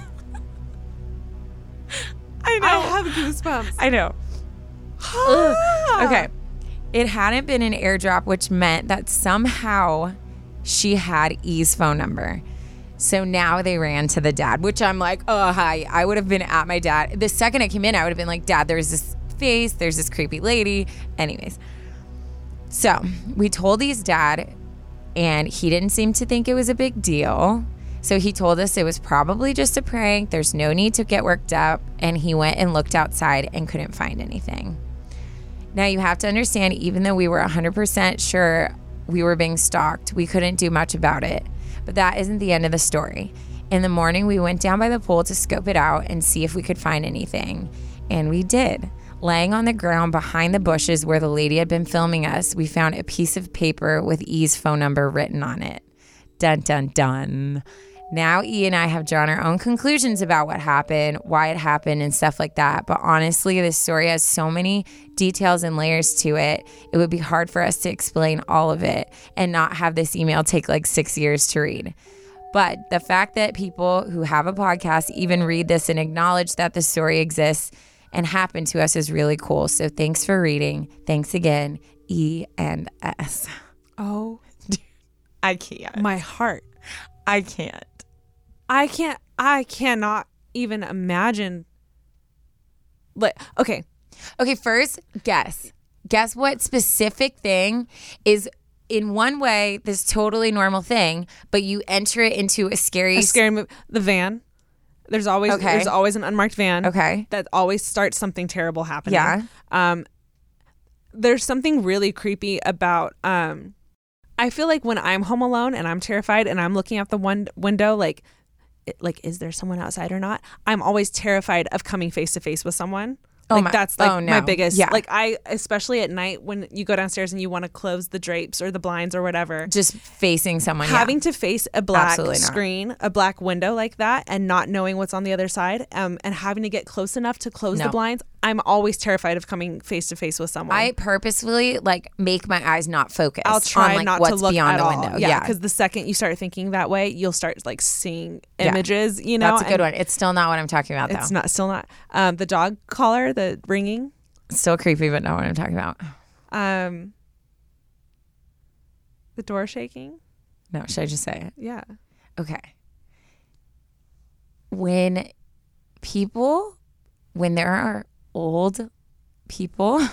I know. I have goosebumps. I know. Ah. Okay. It hadn't been an airdrop, which meant that somehow she had E's phone number. So now they ran to the dad, which I'm like, oh, hi. I would have been at my dad. The second I came in, I would have been like, Dad, there's this face. There's this creepy lady. Anyways. So we told E's dad, and he didn't seem to think it was a big deal. So he told us it was probably just a prank. There's no need to get worked up. And he went and looked outside and couldn't find anything. Now you have to understand, even though we were one hundred percent sure we were being stalked, we couldn't do much about it. But that isn't the end of the story. In the morning, we went down by the pool to scope it out and see if we could find anything. And we did. Laying on the ground behind the bushes where the lady had been filming us, we found a piece of paper with E's phone number written on it. Dun, dun, dun. Now E and I have drawn our own conclusions about what happened, why it happened, and stuff like that. But honestly, this story has so many details and layers to it. It would be hard for us to explain all of it and not have this email take like six years to read. But the fact that people who have a podcast even read this and acknowledge that the story exists and happened to us is really cool. So thanks for reading. Thanks again, E and S. Oh, I can't. my heart. I can't. I can't, I cannot even imagine. Like, okay. Okay, first, guess. Guess what specific thing is in one way this totally normal thing, but you enter it into a scary... A scary movie. The van. There's always Okay. there's always an unmarked van. Okay. That always starts something terrible happening. Yeah. Um, there's something really creepy about... Um, I feel like when I'm home alone and I'm terrified and I'm looking out the one window, like... it- like, is there someone outside or not? I'm always terrified of coming face to face with someone. Oh Like my- that's like oh, no. my biggest. Yeah. Like I, especially at night when you go downstairs and you want to close the drapes or the blinds or whatever. Just facing someone. Having yeah. to face a black Absolutely not. screen, a black window like that, and not knowing what's on the other side, um, and having to get close enough to close No. the blinds. I'm always terrified of coming face to face with someone. I purposefully like make my eyes not focus I'll try on like not what's to look beyond at the all. window. Yeah, Yeah. because the second you start thinking that way, you'll start like seeing Yeah. images. You know, That's a good and one. It's still not what I'm talking about though. It's not still not um, the dog collar, the ringing. Still creepy, but not what I'm talking about. Um, the door shaking. No, should I just say it? Yeah. Okay. When people, when there are old people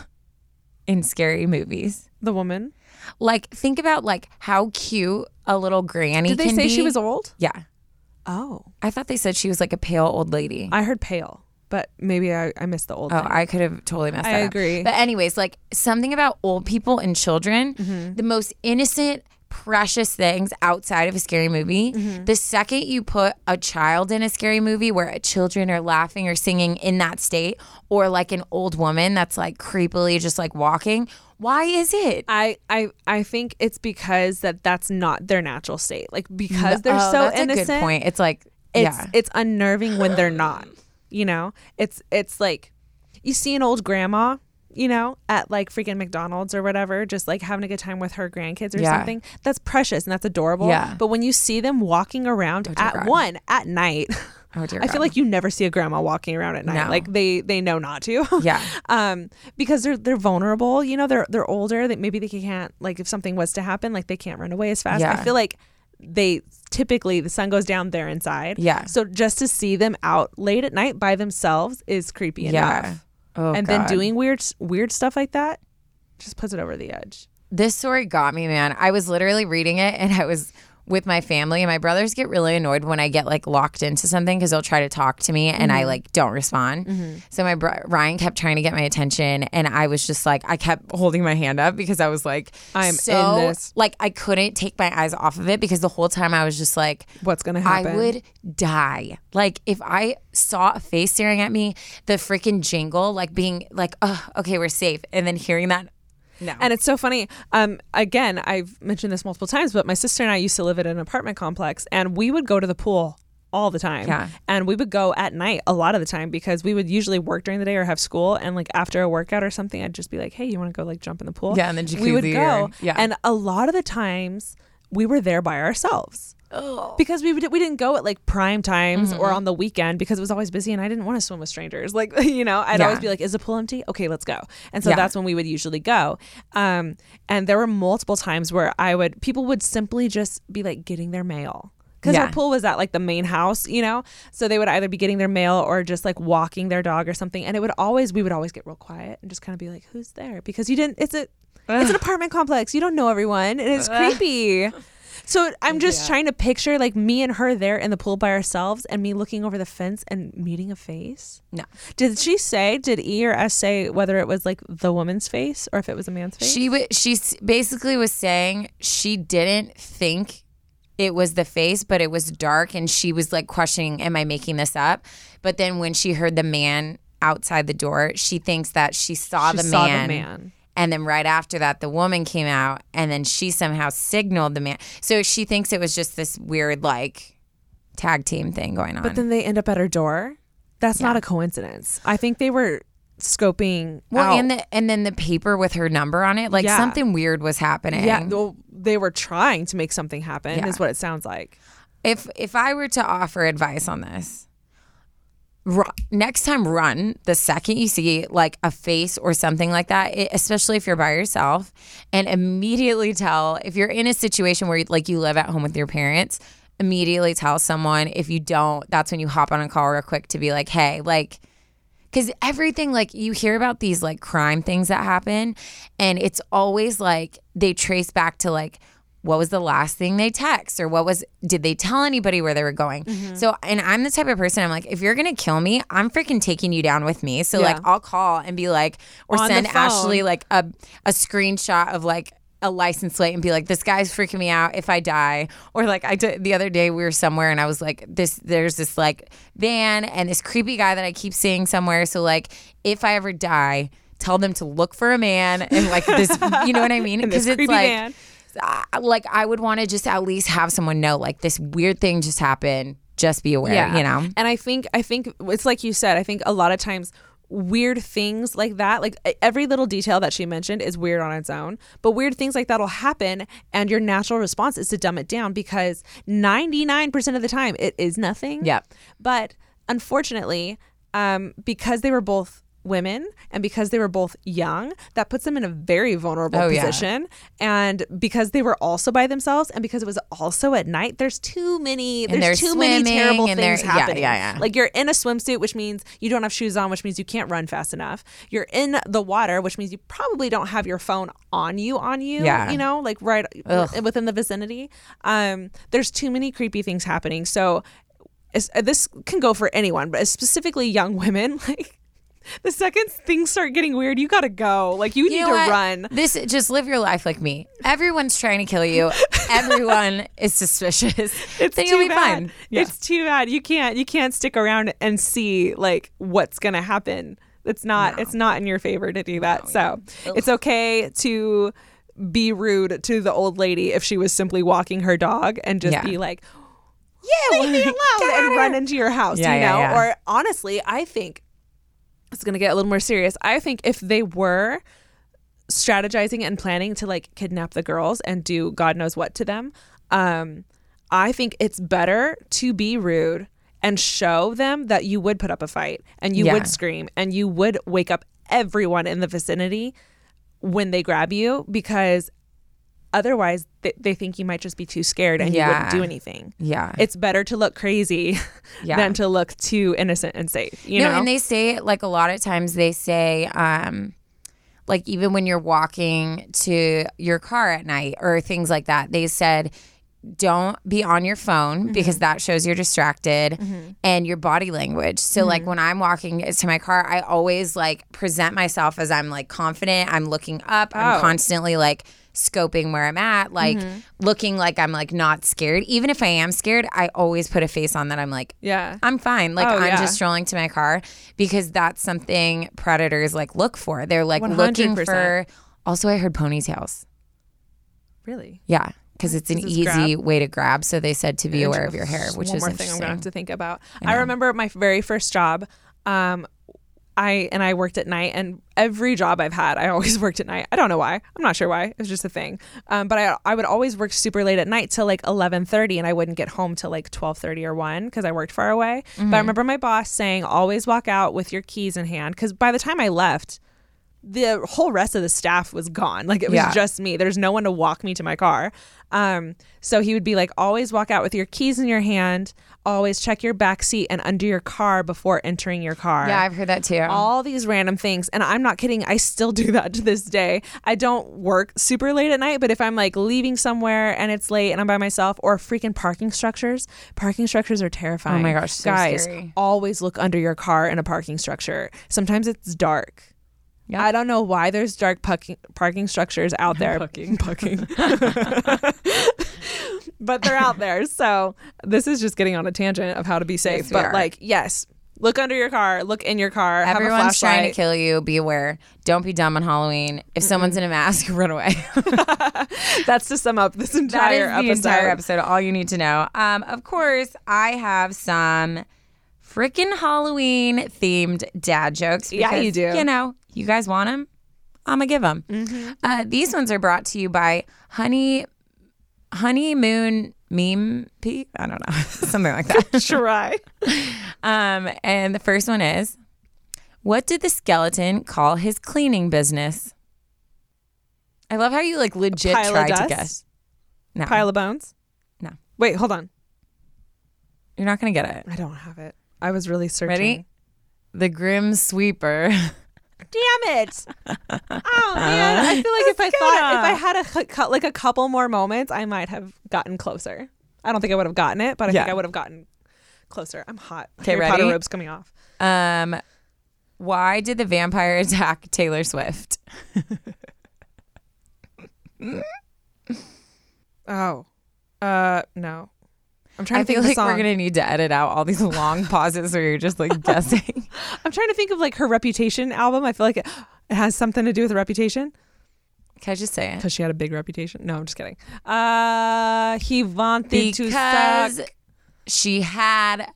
in scary movies, The woman. like think about like how cute a little granny Did they can say be. she was old? Yeah. Oh, I thought they said she was like a pale old lady. I heard pale, but maybe I, I missed the old. Oh, thing. I could have totally messed I that up. agree. But anyways, like something about old people and children, Mm-hmm. the most innocent, precious things outside of a scary movie. Mm-hmm. The second you put a child in a scary movie where children are laughing or singing in that state, or like an old woman that's like creepily just like walking, why is it? I, I I think it's because that that's not their natural state. Like because they're Oh, so that's innocent. a good point. It's like, It's yeah. it's unnerving when they're not. You know, it's it's like you see an old grandma, you know, at like freaking McDonald's or whatever, just like having a good time with her grandkids or Yeah. something. That's precious and that's adorable. Yeah. But when you see them walking around dear at God. one at night, Oh, dear I feel God. like you never see a grandma walking around at night. No. Like they they know not to. Yeah. um, because they're they're vulnerable. You know, they're they're older. That maybe they can't, like if something was to happen, like they can't run away as fast. Yeah. I feel like they typically the sun goes down, they're inside. Yeah. So just to see them out late at night by themselves is creepy Yeah. enough. Oh, and then God. doing weird weird stuff like that just puts it over the edge. This story got me, man. I was literally reading it and I was with my family, and my brothers get really annoyed when I get like locked into something because they'll try to talk to me and I like don't respond. So my bro- Ryan kept trying to get my attention, and I was just like, I kept holding my hand up because I was like, I'm so, in this. Like I couldn't take my eyes off of it because the whole time I was just like, What's gonna happen? I would die. Like if I saw a face staring at me, the freaking jingle, like being like, oh, okay, we're safe, and then hearing that. No. And it's so funny. Um, again, I've mentioned this multiple times, but my sister and I used to live at an apartment complex, and we would go to the pool all the time. Yeah. And we would go at night a lot of the time because we would usually work during the day or have school. And like after a workout or something, I'd just be like, hey, you want to go like jump in the pool? Yeah, in the We would jacuzzi go. or- yeah. And a lot of the times we were there by ourselves. Because we would, we didn't go at like prime times Mm-hmm. or on the weekend because it was always busy and I didn't want to swim with strangers. Like, you know, I'd Yeah. always be like, is the pool empty? Okay, let's go. And so Yeah. that's when we would usually go. Um, and there were multiple times where I would, people would simply just be like getting their mail. Because Yeah. our pool was at like the main house, you know? So they would either be getting their mail or just like walking their dog or something. And it would always, we would always get real quiet and just kind of be like, who's there? Because you didn't, it's a, it's an apartment complex. You don't know everyone. And it's creepy. So I'm just Yeah. trying to picture like me and her there in the pool by ourselves and me looking over the fence and meeting a face. No. Did she say, did E or S say whether it was like the woman's face or if it was a man's face? She w- she s- basically was saying she didn't think it was the face, but it was dark, and she was like questioning, am I making this up? But then when she heard the man outside the door, she thinks that she saw, She the, saw the man, man. And then right after that, the woman came out, and then she somehow signaled the man. So she thinks it was just this weird, like, tag team thing going on. But then they end up at her door. That's Yeah. not a coincidence. I think they were scoping well, out. and the and then the paper with her number on it, like Yeah. something weird was happening. yeah, well, they were trying to make something happen, Yeah. is what it sounds like. If if I were to offer advice on this, ru- next time run the second you see like a face or something like that, it, especially if you're by yourself, and immediately tell, if you're in a situation where like you live at home with your parents, immediately tell someone. If you don't, that's when you hop on a call real quick to be like, hey, like, because everything, like, you hear about these like crime things that happen, and it's always like they trace back to like, what was the last thing they text, or what was, did they tell anybody where they were going? Mm-hmm. So, and I'm the type of person, I'm like, if you're going to kill me, I'm freaking taking you down with me. So Yeah. like, I'll call and be like, or On the send phone. Ashley like a, a screenshot of like a license plate and be like, this guy's freaking me out if I die. Or like I did the other day, we were somewhere and I was like, this, there's this like van and this creepy guy that I keep seeing somewhere. So like, if I ever die, tell them to look for a man and like this, you know what I mean? In this Because it's creepy like, van. I- like I would want to just at least have someone know like this weird thing just happened. Just be aware, you know? And I think I think it's like you said, I think a lot of times weird things like that, like every little detail that she mentioned is weird on its own, but weird things like that will happen, and your natural response is to dumb it down, because ninety-nine percent of the time it is nothing. Yep. But unfortunately, um, because they were both women and because they were both young, that puts them in a very vulnerable Oh, yeah. position. And because they were also by themselves, and because it was also at night, there's too many And there's they're too many swimming, terrible and they're- things yeah, happening. yeah, yeah. Like, you're in a swimsuit, which means you don't have shoes on, which means you can't run fast enough. You're in the water, which means you probably don't have your phone on you on you, Yeah. you know, like right Ugh. within the vicinity. Um, there's too many creepy things happening. So it's, this can go for anyone, but specifically young women. Like, the second things start getting weird, you gotta go. Like, you, You need know to what? run. This, just live your life like me. Everyone's trying to kill you. Everyone is suspicious. It's then too you'll be bad. fine. Yeah. It's too bad. You can't you can't stick around and see like what's gonna happen. It's not No. it's not in your favor to do that. No, so yeah. it's okay to be rude to the old lady if she was simply walking her dog, and just Yeah. be like, yeah, leave me alone, Get out and of run here. into your house, Yeah, you yeah, know? yeah. Or honestly, I think it's going to get a little more serious. I think if they were strategizing and planning to like kidnap the girls and do God knows what to them, um, I think it's better to be rude and show them that you would put up a fight, and you Yeah. would scream, and you would wake up everyone in the vicinity when they grab you, because otherwise they, they think you might just be too scared and you Yeah. wouldn't do anything. Yeah. It's better to look crazy Yeah. than to look too innocent and safe. You no, know, and they say, like, a lot of times they say, um, like, even when you're walking to your car at night or things like that, they said, don't be on your phone Mm-hmm. because that shows you're distracted, and your body language. So like Mm-hmm. when I'm walking to my car, I always like present myself as I'm like confident. I'm looking up. I'm Oh. constantly like scoping where I'm at, like Mm-hmm. looking like I'm like not scared. Even if I am scared, I always put a face on that I'm like, yeah. I'm fine. Like, Oh, I'm yeah. just strolling to my car, because that's something predators like look for. They're like one hundred looking percent. for. Also, I heard ponytails. Really? Yeah, because it's an This is easy grab? way to grab. So they said to be aware of your hair, which one is more thing I'm interesting. gonna have to think about. I, remember my very first job. Um, I and I worked at night, and every job I've had, I always worked at night. I don't know why. I'm not sure why. It was just a thing. Um, but I I would always work super late at night till like eleven thirty, and I wouldn't get home till like twelve thirty or one because I worked far away. But I remember my boss saying, always walk out with your keys in hand, because by the time I left, the whole rest of the staff was gone. Like, it was Yeah. just me. There's no one to walk me to my car. Um, so he would be like, always walk out with your keys in your hand. Always check your back seat and under your car before entering your car. Yeah, I've heard that too. All these random things. And I'm not kidding. I still do that to this day. I don't work super late at night, but if I'm like leaving somewhere and it's late and I'm by myself, or freaking parking structures, parking structures are terrifying. Oh my gosh, so Guys, scary. always look under your car in a parking structure. Sometimes it's dark. Yep. I don't know why there's dark parking parking structures out there. Parking, parking. But they're out there. So this is just getting on a tangent of how to be safe. Yes, we but are. like, yes, Look under your car. Look in your car. Have a Everyone's trying to flashlight. kill you. Be aware. Don't be dumb on Halloween. If someone's in a mask, run away. That's to sum up this That entire is the episode. entire episode. All you need to know. Um, of course, I have some freaking Halloween themed dad jokes. Yeah, you because, do. You know, you guys want them. I'm gonna give them. Mm-hmm. Uh, these ones are brought to you by Honey Honeymoon Meme P. I don't know, something like that. Try. Um, and the first one is, what did the skeleton call his cleaning business? I love how you like legit Pile of tried to dust? guess. No, Pile of bones? No. Wait, hold on. You're not gonna get it. I don't have it. I was really searching. Ready? The Grim Sweeper. Damn it. Oh, man. I feel like if I thought, if I had a cu- cu- like a couple more moments, I might have gotten closer. I don't think I would have gotten it, but I Yeah. think I would have gotten closer. I'm hot. 'Kay, Harry Potter ready? robe's coming off. Um, why did the vampire attack Taylor Swift? Oh. Uh, no. I'm trying I to think feel of the like song. we're gonna need to edit out all these long pauses where you're just like guessing. I'm trying to think of like her Reputation album. I feel like it, it has something to do with Reputation Can I just say it? because she had a big reputation. No, I'm just kidding. Uh, he wanted to Because suck. she had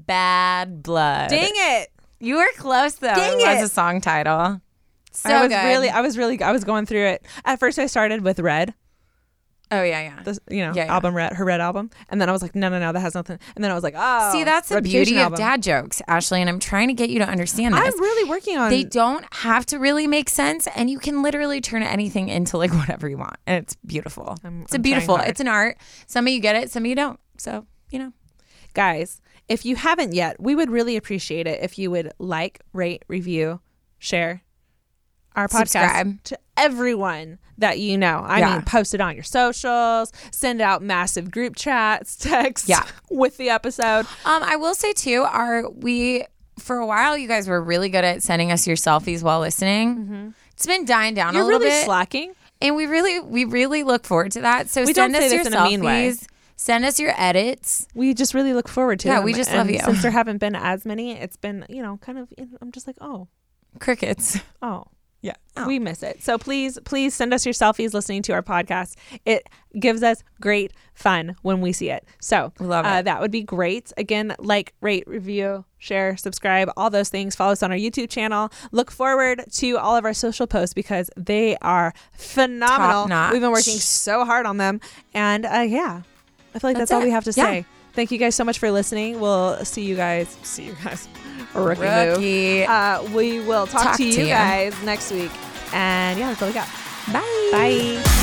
bad blood. Dang it. You were close though. Dang it was it. a song title. So I was good. really, I was really, I was going through it. At first, I started with Red, oh yeah, yeah. the you know Yeah, yeah. album Red, her Red album, and then I was like, no, no, no, that has nothing. And then I was like, oh, See, that's the Reputation beauty album. of dad jokes, Ashley, and I'm trying to get you to understand this. I'm really working on. They don't have to really make sense, and you can literally turn anything into like whatever you want, and it's beautiful. I'm- it's a I'm beautiful. trying hard. It's an art. Some of you get it, some of you don't. So you know. Guys, if you haven't yet, we would really appreciate it if you would like, rate, review, share our podcast Subscribe. to everyone that you know. I Yeah. mean, post it on your socials, send out massive group chats, texts Yeah. with the episode. Um, I will say too, our we for a while you guys were really good at sending us your selfies while listening. It's been dying down You're a little really bit, slacking. and we really we really look forward to that. So We send don't us say your this in a mean way. selfies. Send us your edits. We just really look forward to Yeah, them. we just And love you. Since there haven't been as many, it's been, you know, kind of, I'm just like, oh, Crickets. oh. Yeah. We miss it. So please, please send us your selfies listening to our podcast. It gives us great fun when we see it. So We love uh, it. that would be great. Again, like, rate, review, share, subscribe, all those things. Follow us on our YouTube channel. Look forward to all of our social posts because they are phenomenal. Top-notch. We've been working so hard on them. And uh, yeah, I feel like that's, That's all it. we have to Yeah. say. Thank you guys so much for listening. We'll see you guys. See you guys. Rookie move. Rookie. Uh, we will talk, Talk to to you you. guys next week. And yeah, that's all we got. Bye. Bye.